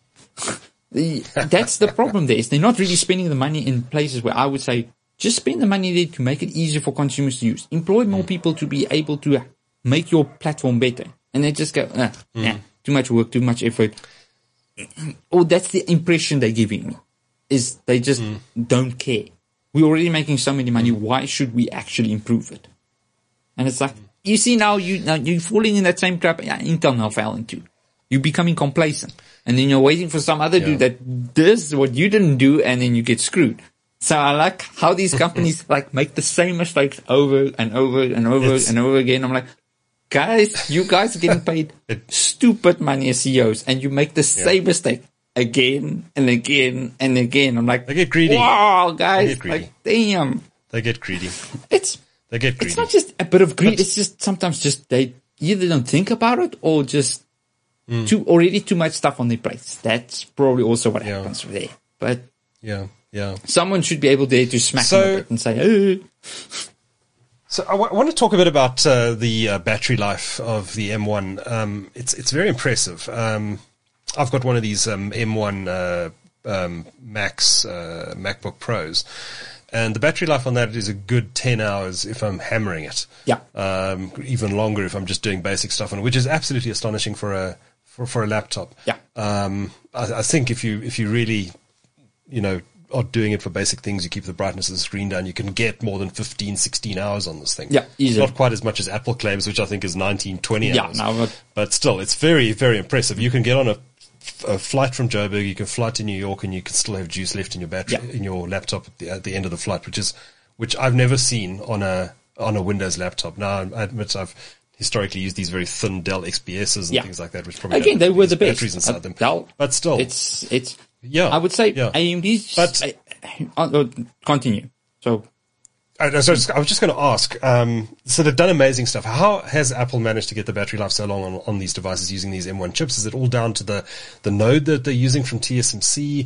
That's the problem there. Is they're not really spending the money in places where I would say just spend the money there to make it easier for consumers to use. Employ more people to be able to make your platform better. And they just go, too much work, too much effort. Oh, that's the impression they're giving me. Is they just don't care. We're already making so many money. Why should we actually improve it? And it's like, you see now you're falling in that same trap. Intel now fell into. You're becoming complacent. And then you're waiting for some other dude that does what you didn't do, and then you get screwed. So I like how these companies like make the same mistakes over and over and over and over again. I'm like, guys, you guys are getting paid stupid money as CEOs, and you make the same mistake again and again and again. I'm like, they get greedy. Wow, guys, like, damn. They get greedy. They get greedy. It's not just a bit of greed. It's just sometimes just they either don't think about it or just already too much stuff on their plates. That's probably also what happens there. But someone should be able to smack them a bit and say, oh. So I want to talk a bit about the battery life of the M1. It's very impressive. I've got one of these M1 Max MacBook Pros, and the battery life on that is a good 10 hours if I'm hammering it. Yeah. Even longer if I'm just doing basic stuff on it, which is absolutely astonishing for a laptop. Yeah. I think if you really, are doing it for basic things, you keep the brightness of the screen down, you can get more than 15, 16 hours on this thing. Yeah, easily. Not quite as much as Apple claims, which I think is 19, 20 hours. But still, it's very, very impressive. You can get on a a flight from Joburg, you can fly to New York, and you can still have juice left in your battery in your laptop at the end of the flight, which I've never seen on a Windows laptop. Now, I admit I've historically used these very thin Dell XPSs and things like that, which probably again they were the best batteries inside them. Dell, but still, it's I would say AMD's. But continue. So. I was just going to ask, so they've done amazing stuff. How has Apple managed to get the battery life so long on these devices using these M1 chips? Is it all down to the node that they're using from TSMC?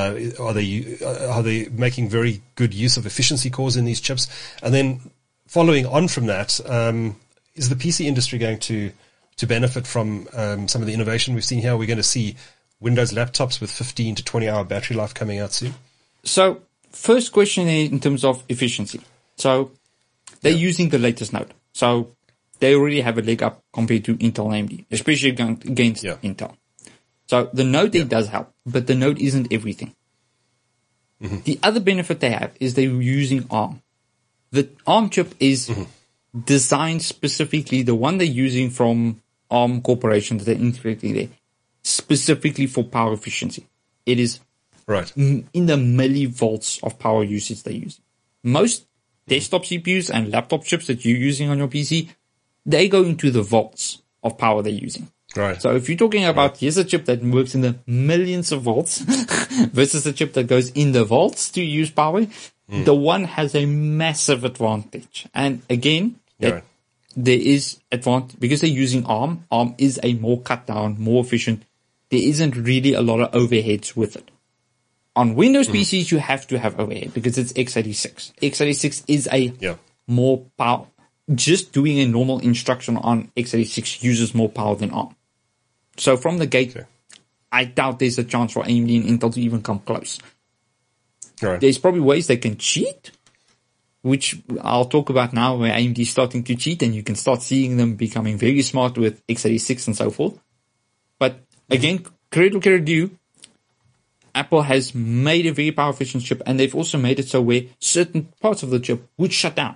Are they making very good use of efficiency cores in these chips? And then following on from that, is the PC industry going to benefit from some of the innovation we've seen here? We're going to see Windows laptops with 15 to 20 hour battery life coming out soon. So first question in terms of efficiency. So they're using the latest node. So they already have a leg up compared to Intel and AMD, especially against Intel. So the node there does help, but the node isn't everything. Mm-hmm. The other benefit they have is they're using ARM. The ARM chip is designed specifically, the one they're using from ARM Corporation that they're integrating there, specifically for power efficiency. It is in the millivolts of power usage they're using. Most desktop CPUs and laptop chips that you're using on your PC, they go into the volts of power they're using. Right. So if you're talking about here's a chip that works in the millions of volts versus a chip that goes in the volts to use power, the one has a massive advantage. And again, there is advantage because they're using ARM. ARM is a more cut down, more efficient. There isn't really a lot of overheads with it. On Windows PCs, you have to have overhead because it's x86. x86 is a more power. Just doing a normal instruction on x86 uses more power than ARM. So from the gate, I doubt there's a chance for AMD and Intel to even come close. Right. There's probably ways they can cheat, which I'll talk about now, where AMD is starting to cheat, and you can start seeing them becoming very smart with x86 and so forth. But again, credit due. Apple has made a very power efficient chip, and they've also made it so where certain parts of the chip would shut down.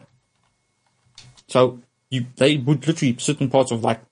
So they would literally certain parts of the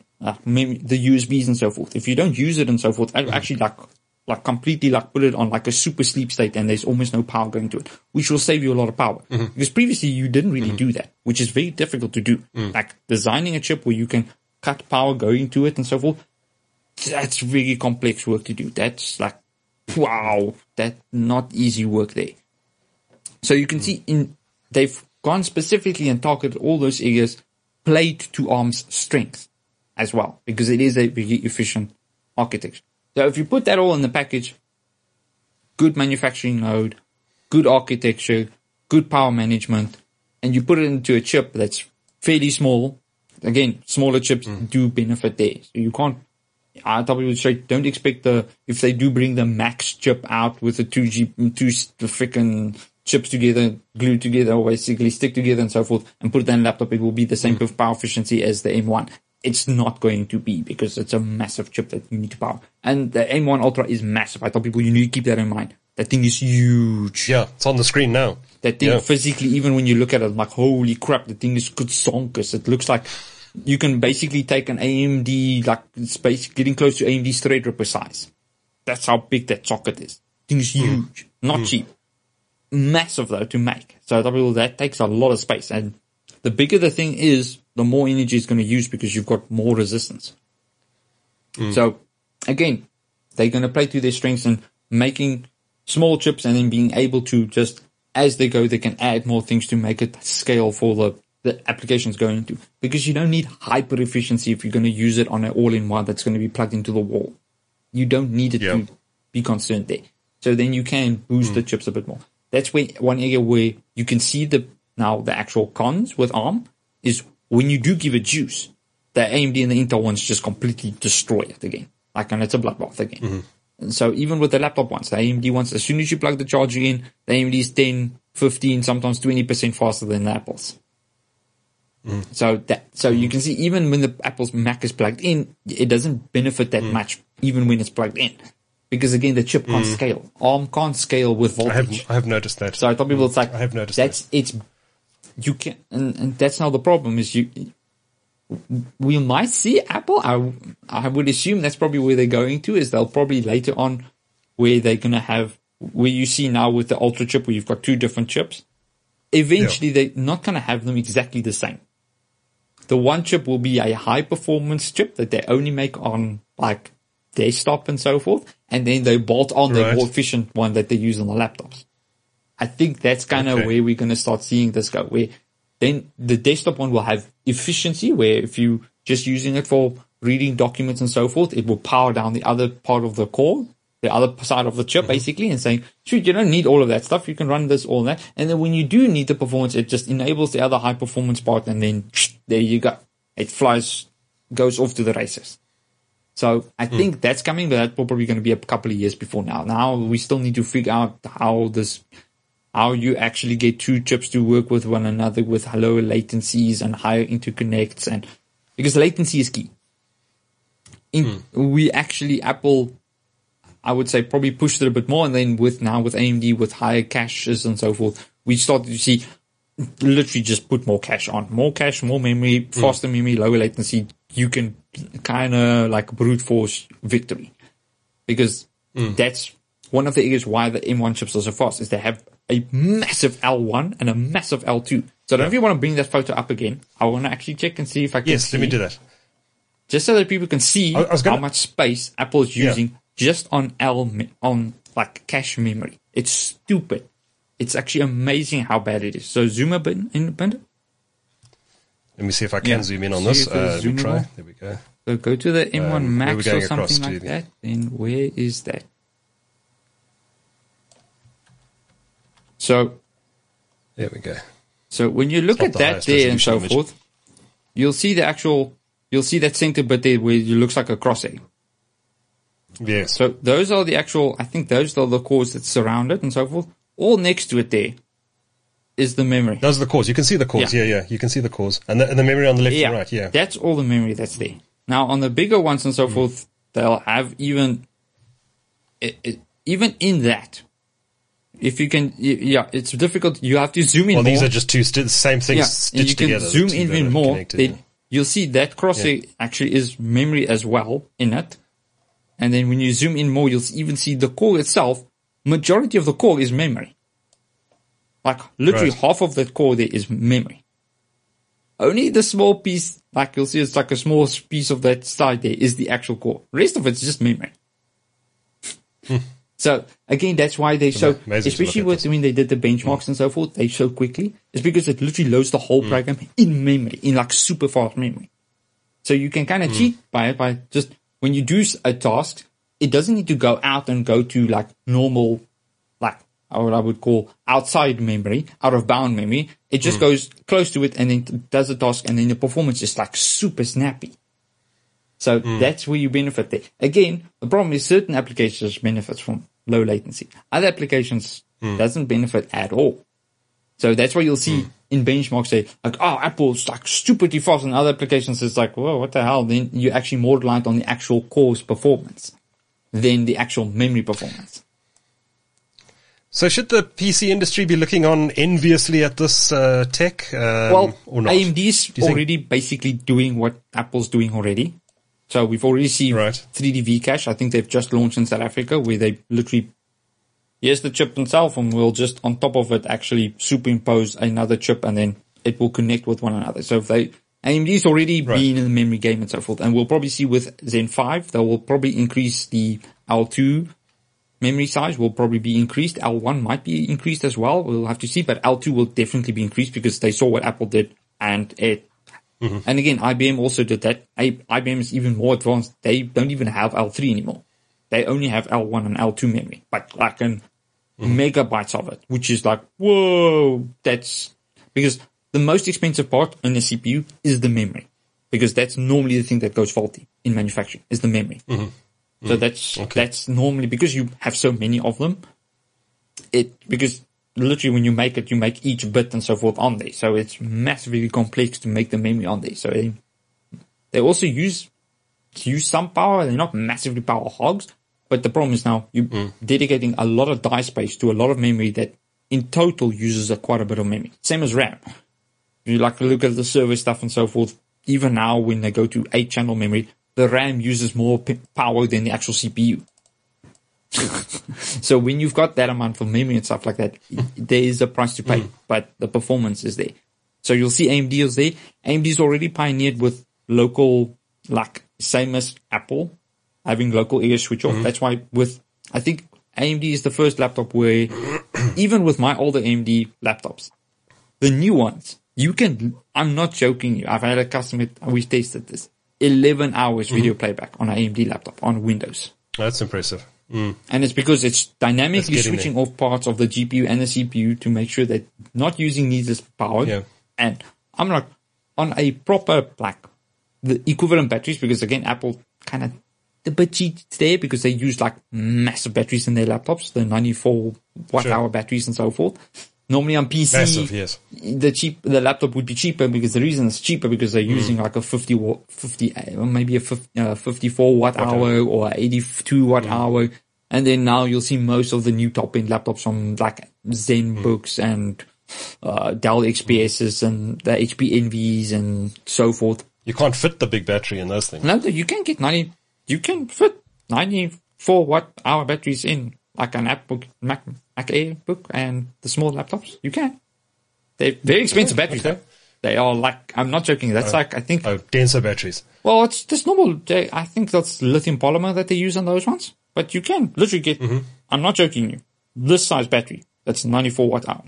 USBs and so forth. If you don't use it and so forth, actually completely put it on like a super sleep state, and there's almost no power going to it, which will save you a lot of power. Because previously you didn't really do that, which is very difficult to do. Like designing a chip where you can cut power going to it and so forth. That's really complex work to do. That's like, wow, that's not easy work there. So you can see they've gone specifically and targeted all those areas, played to ARM's strength as well, because it is a very efficient architecture. So if you put that all in the package, good manufacturing node, good architecture, good power management, and you put it into a chip that's fairly small, again, smaller chips do benefit there. So you can't, I tell people straight, don't expect if they do bring the max chip out with the two freaking chips together, glued together, or basically stick together and so forth, and put it in a laptop, it will be the same power efficiency as the M1. It's not going to be, because it's a massive chip that you need to power. And the M1 Ultra is massive. I tell people you need to keep that in mind. That thing is huge. Yeah, it's on the screen now. That thing physically, even when you look at it, like, holy crap, the thing is good zonkers. It looks like you can basically take an AMD, like it's basically getting close to AMD's Threadripper size. That's how big that socket is. The thing is huge, not cheap. Massive though to make. So I tell people that takes a lot of space. And the bigger the thing is, the more energy it's going to use, because you've got more resistance. So again, they're going to play to their strengths and making small chips, and then being able to just, as they go, they can add more things to make it scale for the applications going into. Because you don't need hyper efficiency if you're going to use it on an all-in-one that's going to be plugged into the wall. You don't need it to be concerned there. So then you can boost the chips a bit more. That's one area where you can see the actual cons with ARM is when you do give it juice, the AMD and the Intel ones just completely destroy it again. And it's a bloodbath again. And so even with the laptop ones, the AMD ones, as soon as you plug the charger in, the AMD is 10, 15, sometimes 20% faster than the Apple's. So you can see even when the Apple's Mac is plugged in, it doesn't benefit that much, even when it's plugged in. Because again, the chip can't scale. ARM can't scale with voltage. I have noticed that. So I tell people it's like, I have noticed that. You can, and that's now the problem is we might see Apple. I would assume that's probably where they're going to, is they'll probably later on where they're going to have, where you see now with the Ultra chip where you've got two different chips. Eventually they're not going to have them exactly the same. The one chip will be a high performance chip that they only make on like desktop and so forth. And then they bolt on the more efficient one that they use on the laptops. I think that's kind of where we're going to start seeing this go, where then the desktop one will have efficiency, where if you just using it for reading documents and so forth, it will power down the other part of the core, the other side of the chip, basically, and saying, shoot, you don't need all of that stuff. You can run this, all that. And then when you do need the performance, it just enables the other high performance part. And then there you go. It flies, goes off to the races. So I think that's coming, but that's probably going to be a couple of years before now. Now we still need to figure out how you actually get two chips to work with one another with lower latencies and higher interconnects, and because latency is key. We actually, Apple, I would say, probably pushed it a bit more, and then with AMD with higher caches and so forth, we started to see literally just put more cache on, more cache, more memory, faster memory, lower latency. You can kind of like brute force victory, because that's one of the areas why the M1 chips are so fast, is they have a massive L1 and a massive L2. So I don't know if you want to bring that photo up again. I want to actually check and see if I can let me do that. Just so that people can see how much space Apple is using just on on like cache memory. It's stupid. It's actually amazing how bad it is. So zoom a bit in, Bender. Let me see if I can zoom in on this. Let me try. There we go. So go to the M1 Max or something like that. Then where is that? So there we go. So when you look at that there and so forth, you'll see that center bit there where it looks like a crosshair. Yes. So those are the actual, I think those are the cores that surround it and so forth. All next to it there is the memory. Those are the cores. You can see the cores. Yeah. You can see the cores. And the memory on the left and right, That's all the memory that's there. Now on the bigger ones and so forth, they'll have even in that, if you can, it's difficult. You have to zoom in more. Well, these are just two same things stitched together. And you can zoom in even more. Then you'll see that crosshair actually is memory as well in it. And then when you zoom in more, you'll even see the core itself. Majority of the core is memory. Like literally half of that core there is memory. Only the small piece, like you'll see, it's like a small piece of that side there is the actual core. The rest of it's just memory. So again, that's why they show, especially when they did the benchmarks and so forth, they show quickly. It's because it literally loads the whole program in memory, in like super fast memory. So you can kind of cheat by just, when you do a task, it doesn't need to go out and go to like normal, like what I would call outside memory, out of bound memory. It just goes close to it and then does the task, and then the performance is like super snappy. So that's where you benefit there. Again, the problem is certain applications benefits from low latency. Other applications doesn't benefit at all. So that's why you'll see in benchmarks say like, oh, Apple's like stupidly fast, and other applications it's like, whoa, what the hell? Then you're actually more reliant on the actual core's performance than the actual memory performance. So should the PC industry be looking on enviously at this tech or not? AMD's already basically doing what Apple's doing already. So we've already seen 3D V-Cache. I think they've just launched in South Africa, where they literally, here's the chip itself, and we'll just on top of it actually superimpose another chip, and then it will connect with one another. So if AMD's already been in the memory game and so forth, and we'll probably see with Zen 5, they will probably increase the L2 memory size will probably be increased. L1 might be increased as well. We'll have to see, but L2 will definitely be increased because they saw what Apple did, and it. And again, IBM also did that. IBM is even more advanced. They don't even have L3 anymore. They only have L1 and L2 memory, but like megabytes of it, which is like, whoa, that's because the most expensive part in the CPU is the memory, because that's normally the thing that goes faulty in manufacturing is the memory. So that's normally because you have so many of them. Because literally when you make each bit and so forth on there. So it's massively complex to make the memory on there. So they also use some power. They're not massively power hogs, but the problem is now you're dedicating a lot of die space to a lot of memory that in total uses quite a bit of memory. Same as RAM. You like to look at the server stuff and so forth. even now when they go to 8-channel memory, the RAM uses more power than the actual CPU. So when you've got that amount of memory and stuff like that, there is a price to pay, but the performance is there. So you'll see AMD is there. AMD's already pioneered with local, like same as Apple, having local air switch off. That's why I think AMD is the first laptop where, even with my older AMD laptops, the new ones, I'm not joking you, I've had a customer, we've tested this, 11 hours video playback on an AMD laptop on Windows. That's impressive. And it's because it's dynamically switching off parts of the GPU and the CPU to make sure that not using needless power. Yeah. And I'm like, on a proper, like, the equivalent batteries, because again, Apple kind of a bit cheat there because they use like massive batteries in their laptops, the 94 watt hour batteries and so forth. Normally on PC, massive, yes. the laptop would be cheaper because the reason it's cheaper because they're using like a 54 watt hour or 82 watt hour. And then now you'll see most of the new top end laptops from like ZenBooks and Dell XPSs and the HP Envys and so forth. You can't fit the big battery in those things. No, you can fit 94 watt hour batteries in like an Mac Air book and the small laptops. You can. They're very expensive batteries though. They are like, I'm not joking. That's like, I think. Denser batteries. Well, it's just normal. I think that's lithium polymer that they use on those ones. But you can literally get, I'm not joking you, this size battery. That's 94 watt hour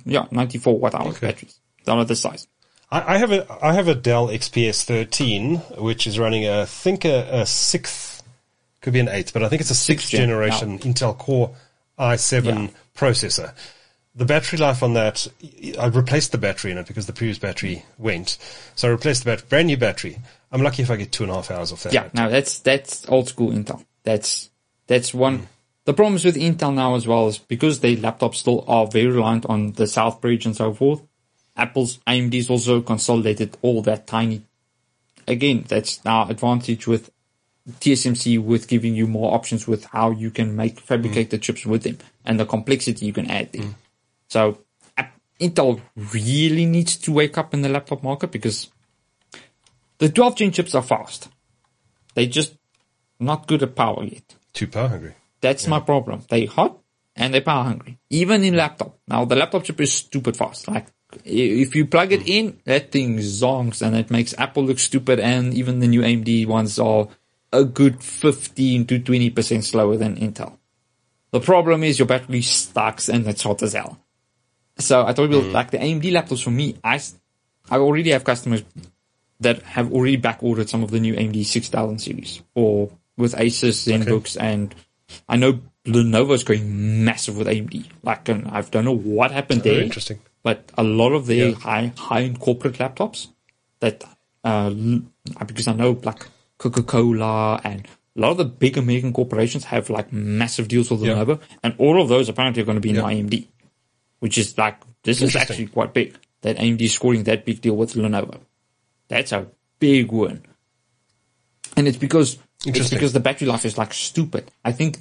batteries. They're not this size. I have a Dell XPS 13, which is running I think a sixth, could be an eighth, but I think it's a sixth generation Intel Core i7 processor. The battery life on that, I replaced the battery in it because the previous battery went. So I replaced the battery, brand new battery. I'm lucky if I get 2.5 hours off that. Yeah, no, that's old school Intel. That's one. The problems with Intel now as well is because their laptops still are very reliant on the Southbridge and so forth. AMD's also consolidated all that tiny. Again, that's our advantage with TSMC with giving you more options with how you can fabricate the chips with them and the complexity you can add there. So Intel really needs to wake up in the laptop market because the 12th gen chips are fast. They're just not good at power yet. Too power hungry. That's my problem. They're hot and they're power hungry. Even in laptop. Now the laptop chip is stupid fast. Like if you plug it in, that thing zonks and it makes Apple look stupid, and even the new AMD ones are a good 15 to 20% slower than Intel. The problem is your battery stacks and it's hot as hell. So I told you, like the AMD laptops for me, I already have customers that have already back ordered some of the new AMD 6000 series with Asus, ZenBooks, and I know Lenovo's going massive with AMD. Like, and I don't know what happened there. Interesting. But a lot of their high-end corporate laptops that, because I know like Coca-Cola and a lot of the big American corporations have like massive deals with Lenovo, and all of those apparently are going to be in AMD, which is like, this is actually quite big, that AMD is scoring that big deal with Lenovo. That's a big win. And it's because the battery life is like stupid. I think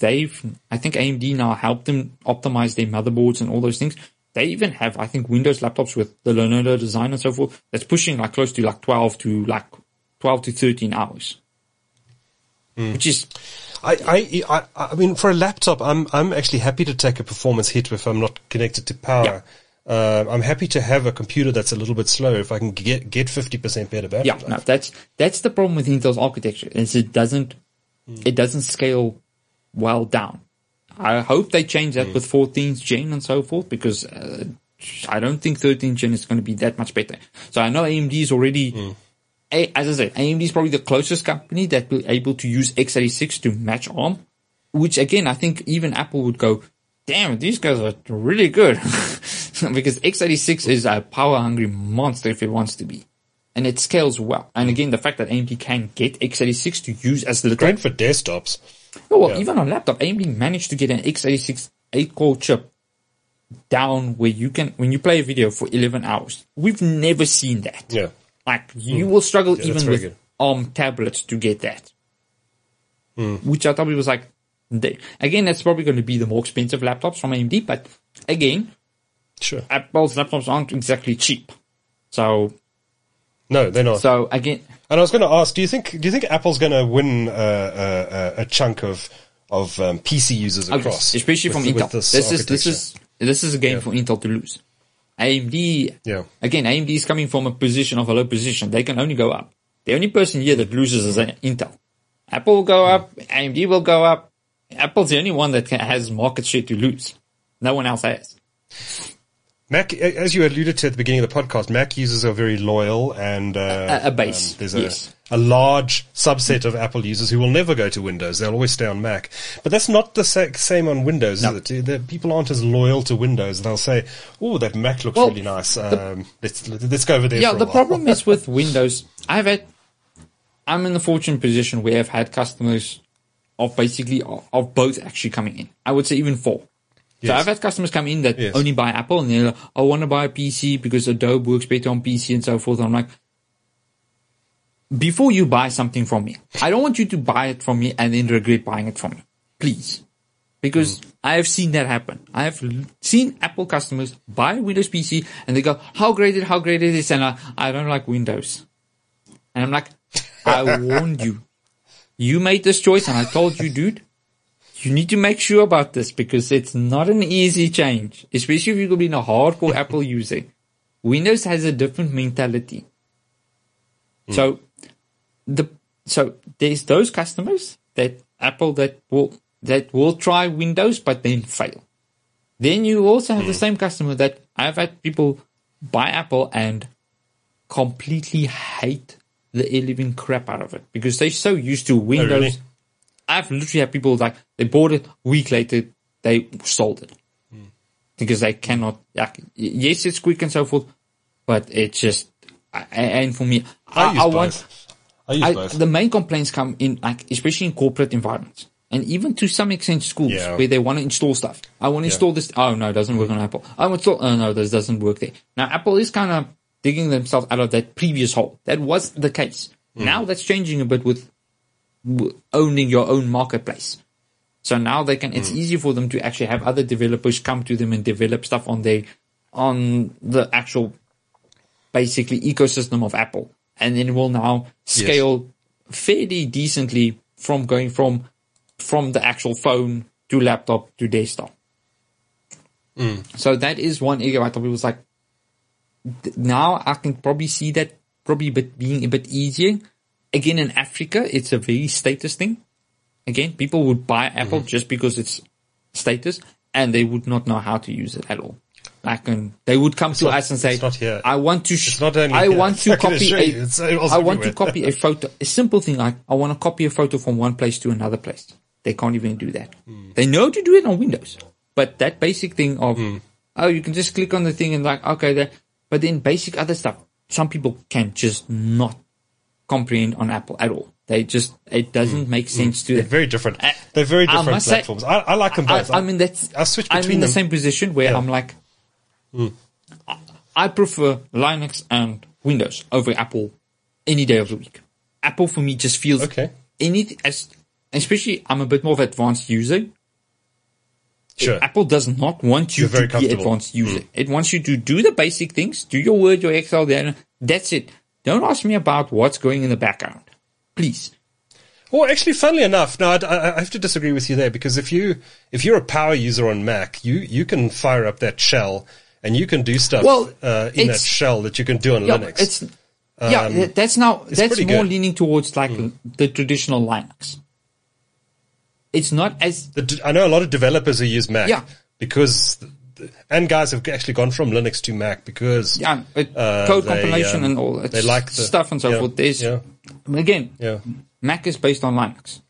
AMD now helped them optimize their motherboards and all those things. They even have, I think, Windows laptops with the Lenovo design and so forth that's pushing like close to like 12 to 13 hours. Which is, I mean, for a laptop, I'm actually happy to take a performance hit if I'm not connected to power. Yeah. I'm happy to have a computer that's a little bit slower if I can get 50% better battery life. No, that's the problem with Intel's architecture, is it doesn't scale well down. I hope they change that with 14th gen and so forth, because I don't think 13th gen is going to be that much better. So I know AMD is already, as I said, AMD is probably the closest company that will be able to use x86 to match ARM, which again, I think even Apple would go, damn, these guys are really good. Because x86 is a power-hungry monster if it wants to be. And it scales well. And again, the fact that AMD can get x86 to use as little... Great for desktops. Oh, well, even on laptop, AMD managed to get an x86 8-core chip down where you can, when you play a video for 11 hours. We've never seen that. Yeah. Like, you will struggle even with good. ARM tablets to get that. Which I thought was like... Again, that's probably going to be the more expensive laptops from AMD, but again... Sure. Apple's laptops aren't exactly cheap. So... No, they're not. So again, and I was going to ask, do you think Apple's going to win a chunk of PC users across, especially from Intel? This is a game for Intel to lose. AMD, again, AMD is coming from a position of a low position. They can only go up. The only person here that loses is Intel. Apple will go up, AMD will go up. Apple's the only one that has market share to lose. No one else has. Mac, as you alluded to at the beginning of the podcast, Mac users are very loyal and a base. There's a large subset of Apple users who will never go to Windows. They'll always stay on Mac. But that's not the same on Windows, is it? The people aren't as loyal to Windows. They'll say, "Oh, that Mac looks really nice. Let's go over there." Yeah, for a the while. problem is with Windows. I'm in the fortunate position where I've had customers of both actually coming in. I would say even 4. So I've had customers come in that only buy Apple and they're like, I want to buy a PC because Adobe works better on PC and so forth. And I'm like, before you buy something from me, I don't want you to buy it from me and then regret buying it from me. Please. Because I have seen that happen. I have seen Apple customers buy a Windows PC and they go, how great it is. And I don't like Windows. And I'm like, I warned you. You made this choice and I told you, dude, you need to make sure about this because it's not an easy change, especially if you're going to be a hardcore Apple user. Windows has a different mentality. So there's those customers that Apple that will try Windows but then fail. Then you also have the same customer that I've had people buy Apple and completely hate the living crap out of it because they're so used to Windows. Oh, really? I've literally had people like they bought it, a week later they sold it because they cannot. Yes, it's quick and so forth, but it's just. And for me, I use both. The main complaints come in, like especially in corporate environments, and even to some extent schools where they want to install stuff. I want to install this. Oh no, it doesn't work on Apple. I want to install. Oh no, this doesn't work there. Now Apple is kind of digging themselves out of that previous hole. That was the case. Now that's changing a bit with owning your own marketplace. So now they can, it's easy for them to actually have other developers come to them and develop stuff on the actual basically ecosystem of Apple. And then it will now scale fairly decently from going from the actual phone to laptop to desktop. So that is one area I thought it was like, now I can probably see that probably being a bit easier. Again, in Africa, it's a very status thing. Again, people would buy Apple just because it's status, and they would not know how to use it at all. Like, they would come to us and say, "I want to copy a photo." A simple thing like, "I want to copy a photo from one place to another place." They can't even do that. They know to do it on Windows, but that basic thing of, you can just click on the thing and like, okay, that. But then basic other stuff, some people can just not comprehend on Apple at all. It doesn't make sense to them. They're very different. They're very different platforms. I like them both. I switch between I'm in the same position where I'm like, I prefer Linux and Windows over Apple any day of the week. Apple for me just feels especially I'm a bit more of an advanced user. Sure. Apple does not want you to be an advanced user. It wants you to do the basic things, do your Word, your Excel, that's it. Don't ask me about what's going in the background. Please. Well, actually, funnily enough, no, I have to disagree with you there because if you're a power user on Mac, you can fire up that shell and you can do stuff in that shell that you can do on Linux. That's more good. Leaning towards like the traditional Linux. It's not as... I know a lot of developers who use Mac because... And guys have actually gone from Linux to Mac because... code compilation and all that like stuff and so forth. There's, again, Mac is based on Linux.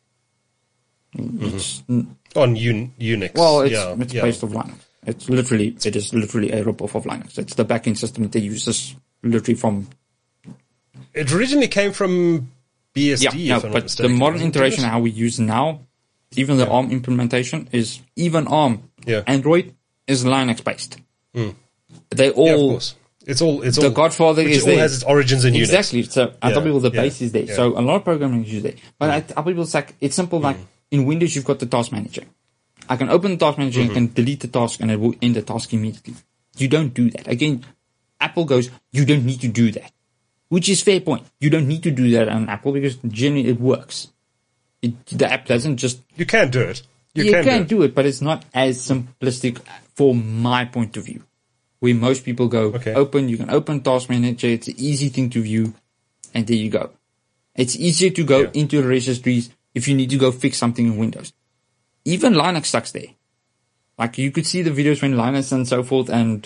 On Unix. Well, it's based on Linux. It is literally a ripoff of Linux. It's the backend system that they use. This literally from... It originally came from BSD, but the modern iteration how we use now... Even the ARM implementation is even ARM. Android is Linux based. They all. Of course. It's all. The Godfather is there. It all has its origins in Unix. Exactly. So I tell people the base is there. So a lot of programming use there. But I tell people it's simple. Like in Windows, you've got the task manager. I can open the task manager and can delete the task and it will end the task immediately. You don't do that. Again, Apple goes, you don't need to do that. which is fair point. You don't need to do that on Apple because generally it works. The app doesn't just... You can do it. You can do it, but it's not as simplistic for my point of view. Where most people go, you can open Task Manager, it's an easy thing to view, and there you go. It's easier to go into the registries if you need to go fix something in Windows. Even Linux sucks there. Like, you could see the videos when Linus and so forth, and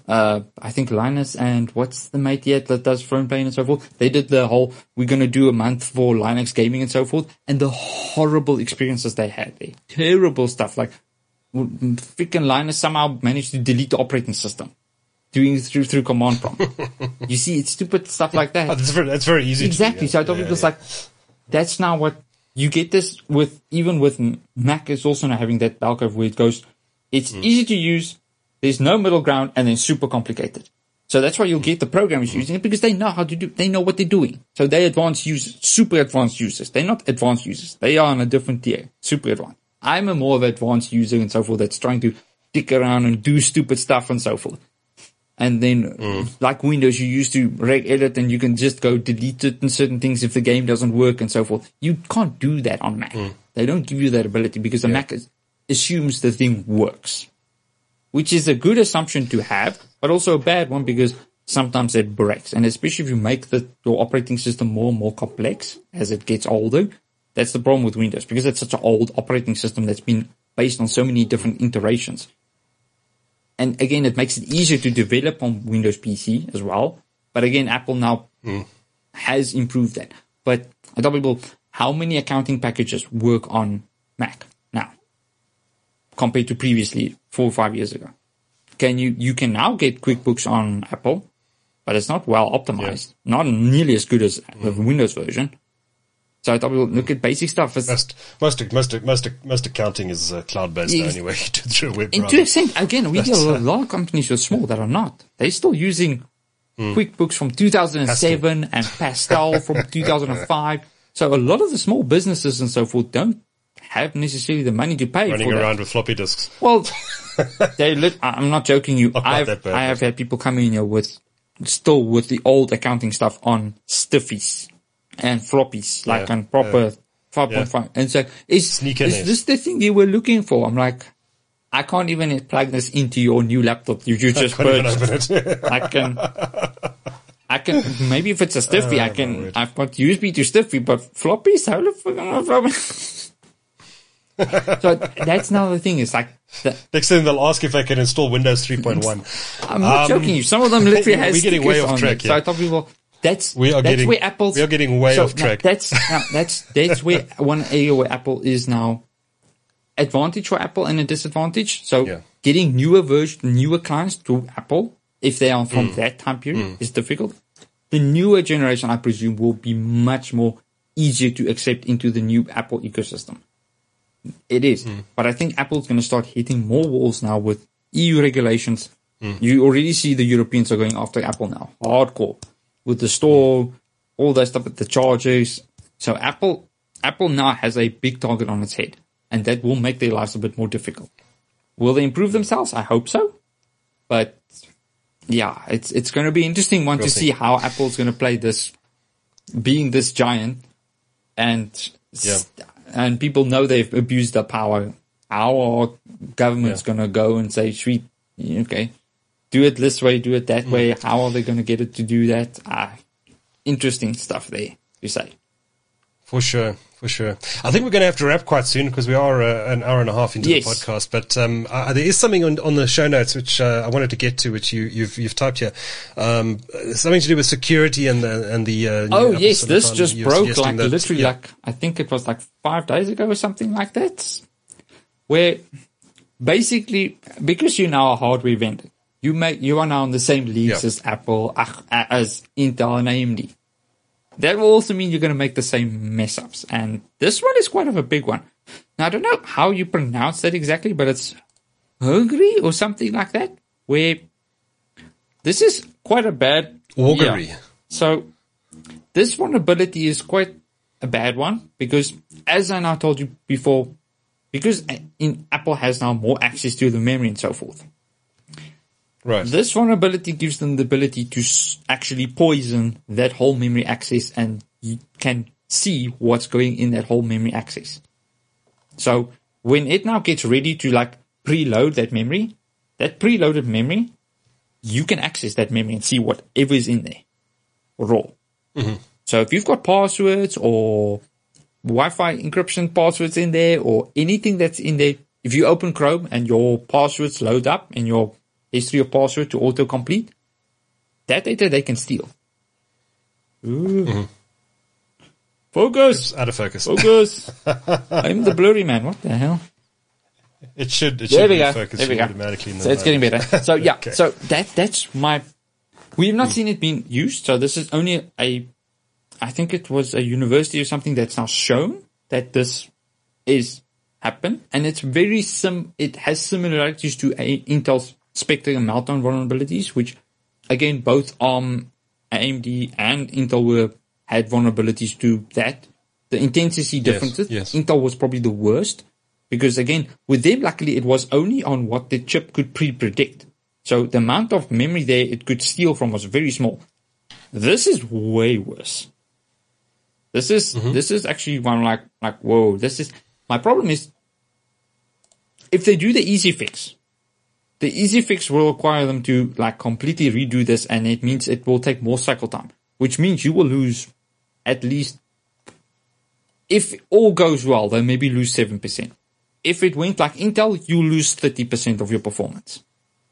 I think Linus and what's the mate yet that does phone playing and so forth, they did the whole, we're going to do a month for Linux gaming and so forth, and the horrible experiences they had there. Terrible stuff, like freaking Linus somehow managed to delete the operating system. Doing it through command prompt. You see, it's stupid stuff like that. That's very easy. Exactly. So I thought it was like, that's now what you get this with, even with Mac is also now having that bell curve where it goes, it's easy to use, there's no middle ground, and then super complicated. So that's why you'll get the programmers using it because they know how to do, they know what they're doing. So they're advanced users, super advanced users. They're not advanced users. They are on a different tier, super advanced. I'm a more of an advanced user and so forth that's trying to dick around and do stupid stuff and so forth. And then, like Windows, you used to reg edit and you can just go delete it and certain things if the game doesn't work and so forth. You can't do that on Mac. They don't give you that ability because the Mac assumes the thing works. Which is a good assumption to have, but also a bad one because sometimes it breaks. And especially if you make your operating system more and more complex as it gets older, that's the problem with Windows because it's such an old operating system that's been based on so many different iterations. And again, it makes it easier to develop on Windows PC as well. But again, Apple now has improved that. But I tell people, how many accounting packages work on Mac now compared to previously 4 or 5 years ago? You can now get QuickBooks on Apple, but it's not well optimized. Not nearly as good as the Windows version. So I thought we'll look at basic stuff. Most accounting is cloud-based anyway, through a web browser. And to an extent, again, we get a lot of companies who are small that are not. They're still using QuickBooks from 2007 and Pascal from 2005. So a lot of the small businesses and so forth don't have necessarily the money to pay running for around that. with floppy disks. Well, I'm not joking you. I have had people come in here with the old accounting stuff on stiffies and floppies, like on proper 5.5. And so, is this the thing you were looking for? I'm like, I can't even plug this into your new laptop you just purchased. I can, maybe if it's a stiffy, I've got USB to stiffy, but floppies, how the fuck am I from? So that's now the thing. It's like next thing they'll ask if I can install Windows 3.1. I'm not joking you. Some of them literally has we're getting way off track. So I thought people. We are getting way off track. That's where one area where Apple is now advantage for Apple and a disadvantage. So getting newer clients to Apple, if they are from that time period, is difficult. The newer generation, I presume, will be much more easier to accept into the new Apple ecosystem. It is. But I think Apple's going to start hitting more walls now with EU regulations. You already see the Europeans are going after Apple now. Hardcore. With the store, all that stuff with the chargers. So Apple now has a big target on its head. And that will make their lives a bit more difficult. Will they improve themselves? I hope so. But yeah, it's going to be interesting to see how Apple's going to play this, being this giant. And people know they've abused their power. How are governments going to go and say, sweet, okay, do it this way, do it that way. How are they going to get it to do that? Interesting stuff there, you say. For sure. I think we're going to have to wrap quite soon because we are an hour and a half into the podcast. But there is something on the show notes which I wanted to get to, which you've typed here. Something to do with security and the. Oh yes, this just broke like literally like I think it was like 5 days ago or something like that. Where basically because you're now a hardware vendor, you are now in the same leagues as Apple, as Intel and AMD. That will also mean you're going to make the same mess ups. And this one is quite of a big one. Now, I don't know how you pronounce that exactly, but it's Hungary or something like that, where this is quite a bad... Augury. Yeah. So this vulnerability is quite a bad one because, as I now told you before, because Apple has now more access to the memory and so forth, Right. This vulnerability gives them the ability to actually poison that whole memory access, and you can see what's going in that whole memory access. So when it now gets ready to like preload that memory, that preloaded memory, you can access that memory and see whatever is in there raw. Mm-hmm. So if you've got passwords or Wi-Fi encryption passwords in there or anything that's in there, if you open Chrome and your passwords load up and your history of password to autocomplete, that data they can steal. Ooh. Mm-hmm. Focus! It's out of focus. Focus! I'm the blurry man. What the hell? It should be focusing automatically. So it's getting better. So yeah, okay. So that's my, we've not seen it being used. So this is only I think it was a university or something that's now shown that this is happened. And it's very it has similarities to Intel's Spectre and Meltdown vulnerabilities, which again, both ARM, AMD and Intel had vulnerabilities to that. The intensity differences. Yes. Intel was probably the worst. Because again, with them, luckily, it was only on what the chip could pre-predict. So the amount of memory there it could steal from was very small. This is way worse. This is actually one like, whoa, my problem is, if they do the easy fix will require them to like completely redo this, and it means it will take more cycle time, which means you will lose at least, if all goes well, they'll maybe lose 7%. If it went like Intel, you lose 30% of your performance.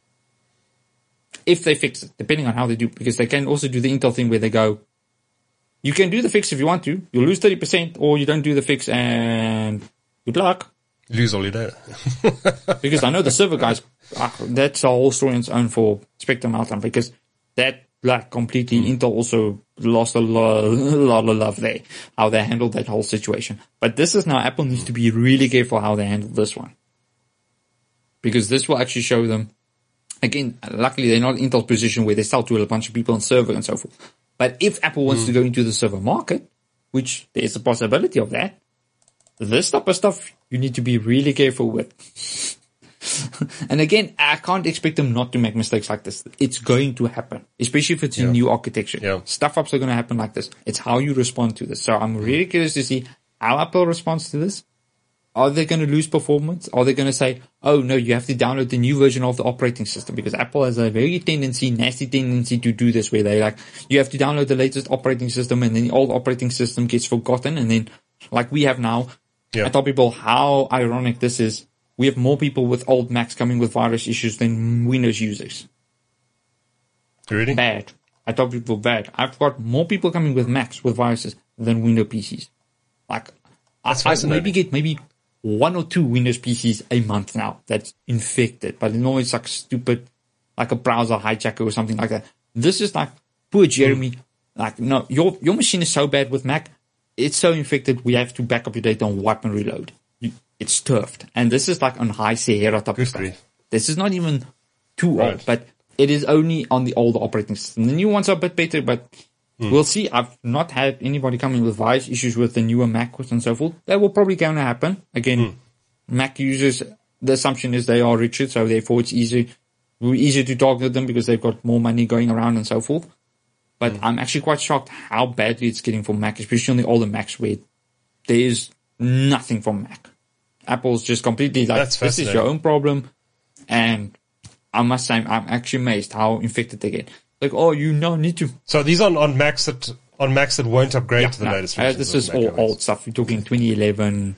If they fix it, depending on how they do, because they can also do the Intel thing where they go, you can do the fix if you want to, you'll lose 30%, or you don't do the fix and good luck. Lose all your data. Because I know the server guys, that's a whole story on its own for Spectre Meltdown, because that completely, Intel also lost a lot of love there, how they handled that whole situation. But this is now, Apple needs to be really careful how they handle this one. Because this will actually show them, again, luckily they're not in Intel's position where they sell to a bunch of people on server and so forth. But if Apple wants to go into the server market, which there's a possibility of that, this type of stuff you need to be really careful with. And again, I can't expect them not to make mistakes like this. It's going to happen, especially if it's a new architecture. Yeah. Stuff ups are going to happen like this. It's how you respond to this. So I'm really curious to see how Apple responds to this. Are they going to lose performance? Are they going to say, oh no, you have to download the new version of the operating system? Because Apple has a very nasty tendency to do this, where they you have to download the latest operating system, and then the old operating system gets forgotten. And then like we have now, I tell people how ironic this is. We have more people with old Macs coming with virus issues than Windows users. Really? Bad. I tell people bad. I've got more people coming with Macs with viruses than Windows PCs. Like, I maybe get one or two Windows PCs a month now that's infected, but it's always like stupid, like a browser hijacker or something like that. This is like, poor Jeremy. Like, no, your machine is so bad with Mac, it's so infected, we have to back up your data and wipe and reload. It's turfed. And this is like on High Sierra type of stuff. This is not even too old, but it is only on the older operating system. The new ones are a bit better, but we'll see. I've not had anybody coming with virus issues with the newer Mac and so forth. That will probably going to happen. Again, Mac users, the assumption is they are richer, so therefore it's easier to target them because they've got more money going around and so forth. But I'm actually quite shocked how badly it's getting for Mac, especially on the older Macs where there is nothing from Mac. Apple's just completely like, this is your own problem. And I must say, I'm actually amazed how infected they get. Like, oh, you now need to. So these are on Macs that won't upgrade to the latest versions. This is all old stuff. We're talking 2011,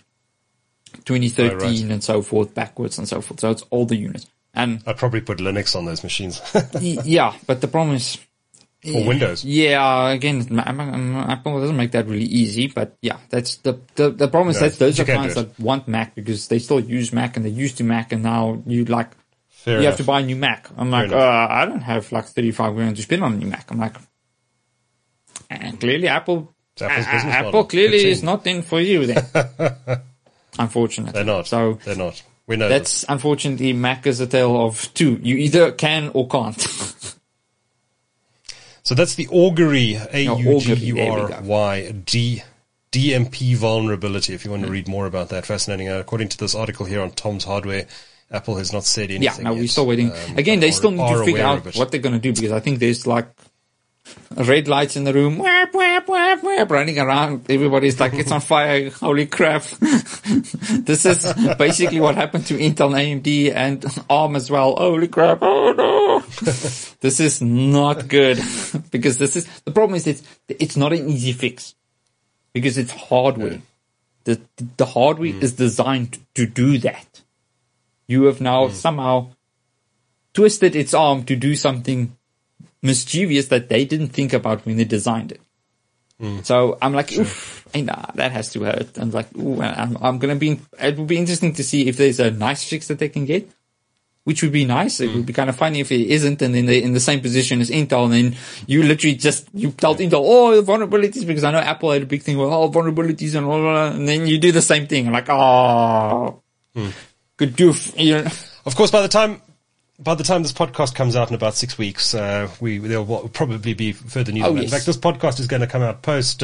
2013, and so forth, backwards and so forth. So it's all the units. And I'd probably put Linux on those machines. Yeah, but the problem is. Or Windows. Yeah, again, Apple doesn't make that really easy, but yeah, that's the problem is that those are clients that want Mac because they still use Mac and they're used to Mac, and now you have to buy a new Mac. I'm like, I don't have like 35 grand to spend on a new Mac. I'm like, and clearly Apple clearly is not in for you then. Unfortunately. They're not. So they're not. We know that's unfortunately Mac is a tale of two. You either can or can't. So that's the Augury, AUGURY, DMP vulnerability, if you want to read more about that. Fascinating. According to this article here on Tom's Hardware, Apple has not said anything. Yeah, no, yet. we're still waiting. Again, they still need to figure out what they're going to do, because I think there's like red lights in the room, whap, whap, whap, whap, running around. Everybody's like, it's on fire. Holy crap. This is basically what happened to Intel and AMD and ARM as well. Holy crap. Oh no. This is not good, because the problem is it's not an easy fix, because it's hardware. Yeah. The hardware is designed to do that. You have now somehow twisted its arm to do something mischievous that they didn't think about when they designed it. So I'm like, oof, nah, that has to hurt. I'm like, ooh, I'm going to be, it will be interesting to see if there's a nice fix that they can get, which would be nice. It would be kind of funny if it isn't, and then they're in the same position as Intel, and then you literally you told Intel, oh, vulnerabilities, because I know Apple had a big thing with vulnerabilities and blah, blah, blah, and then you do the same thing. I'm like, oh, good doof. You know? Of course, by the time this podcast comes out in about 6 weeks, there will probably be further news. Oh, yes. In fact, this podcast is going to come out post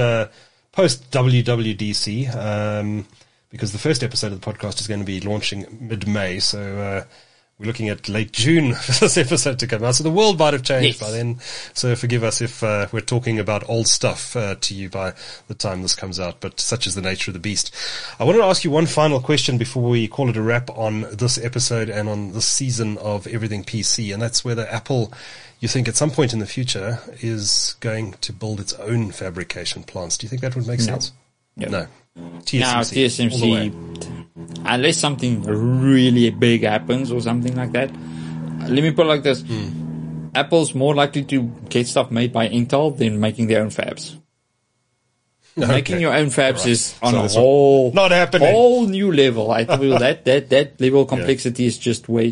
WWDC, because the first episode of the podcast is going to be launching mid-May. So we're looking at late June for this episode to come out. So the world might have changed by then. So forgive us if we're talking about old stuff to you by the time this comes out. But such is the nature of the beast. I wanted to ask you one final question before we call it a wrap on this episode and on this season of Everything PC. And that's whether Apple, you think at some point in the future, is going to build its own fabrication plants. Do you think that would make sense? No. TSMC. Now, TSMC, unless something really big happens or something like that, let me put it like this. Apple's more likely to get stuff made by Intel than making their own fabs. Okay. Making your own fabs is on a whole new level. I feel that level of complexity is just way.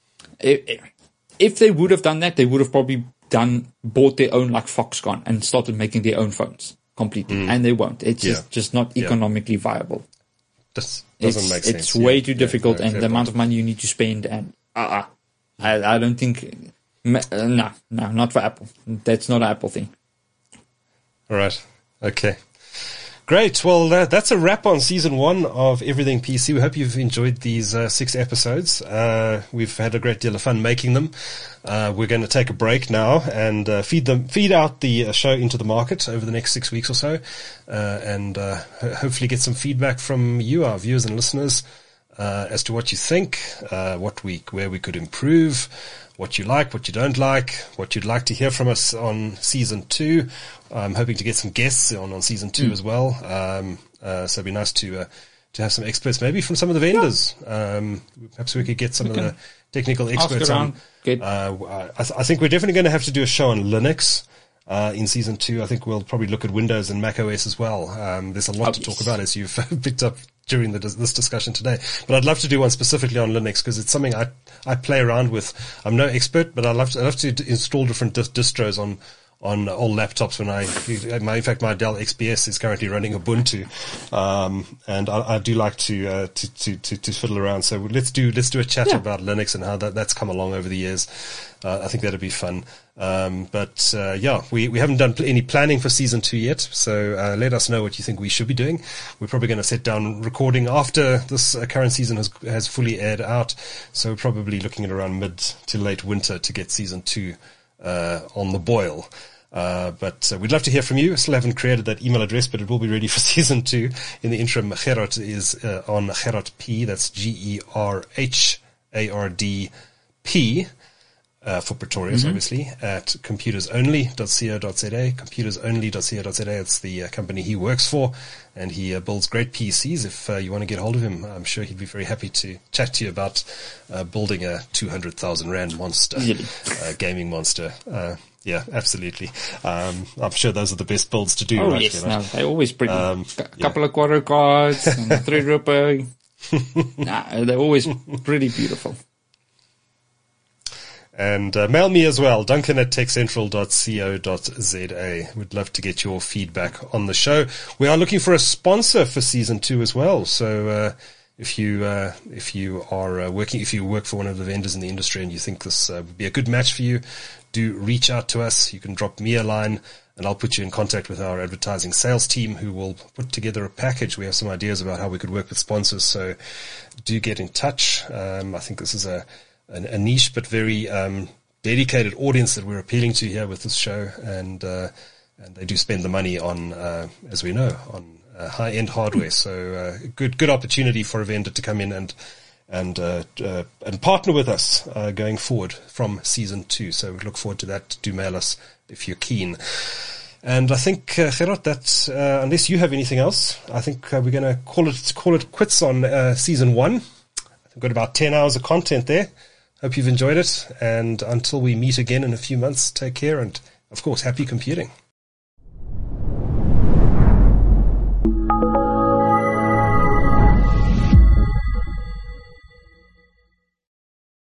If they would have done that, they would have probably bought their own like Foxconn and started making their own phones completely, and they won't. It's just not economically viable. This doesn't make sense. It's way too difficult, and the amount of money you need to spend, and I don't think, no, not for Apple. That's not an Apple thing. All right. Okay. Great. Well, that's a wrap on season 1 of Everything PC. We hope you've enjoyed these 6 episodes. We've had a great deal of fun making them. We're going to take a break now and feed out the show into the market over the next 6 weeks or so, and hopefully get some feedback from you, our viewers and listeners, as to what you think, where we could improve, what you like, what you don't like, what you'd like to hear from us on season 2. I'm hoping to get some guests on season 2 as well. So it'd be nice to have some experts, maybe from some of the vendors. Perhaps we could get some of the technical experts on. I think we're definitely going to have to do a show on Linux in season 2. I think we'll probably look at Windows and Mac OS as well. There's a lot to talk about, as you've picked up during this discussion today. But I'd love to do one specifically on Linux, because it's something I play around with. I'm no expert, but I love to install different distros on all laptops. In fact, my Dell XPS is currently running Ubuntu, and I do like to fiddle around. So let's do a chat about Linux and how that's come along over the years. I think that'd be fun. We haven't done any planning for season 2 yet. So let us know what you think we should be doing. We're probably going to set down recording after this current season has fully aired out. So we're probably looking at around mid to late winter to get season 2 on the boil. But we'd love to hear from you. Still haven't created that email address, but it will be ready for season 2. In the interim, Gerard is on Gerard P. That's GERHARDP for Pretorius, obviously, at computersonly.co.za. Computersonly.co.za. It's the company he works for, and he builds great PCs. If you want to get hold of him, I'm sure he'd be very happy to chat to you about building a 200,000 Rand monster, gaming monster. Yeah, absolutely. I'm sure those are the best builds to do. Oh, right? Yes, no, they're always pretty. Couple of quarter cards, and a Threadripper. They're always pretty beautiful. And mail me as well, duncan@techcentral.co.za. We'd love to get your feedback on the show. We are looking for a sponsor for season 2 as well. So if you work for one of the vendors in the industry and you think this would be a good match for you, do reach out to us. You can drop me a line and I'll put you in contact with our advertising sales team who will put together a package. We have some ideas about how we could work with sponsors, so do get in touch. I think this is a niche but very dedicated audience that we're appealing to here with this show, and they do spend the money on, as we know, on high-end hardware. So good opportunity for a vendor to come in and partner with us going forward from season 2. So we look forward to that. Do mail us if you're keen. And I think, Gerard, that unless you have anything else, I think we're going to call it quits on season 1. We've got about 10 hours of content there. Hope you've enjoyed it. And until we meet again in a few months, take care. And, of course, happy computing.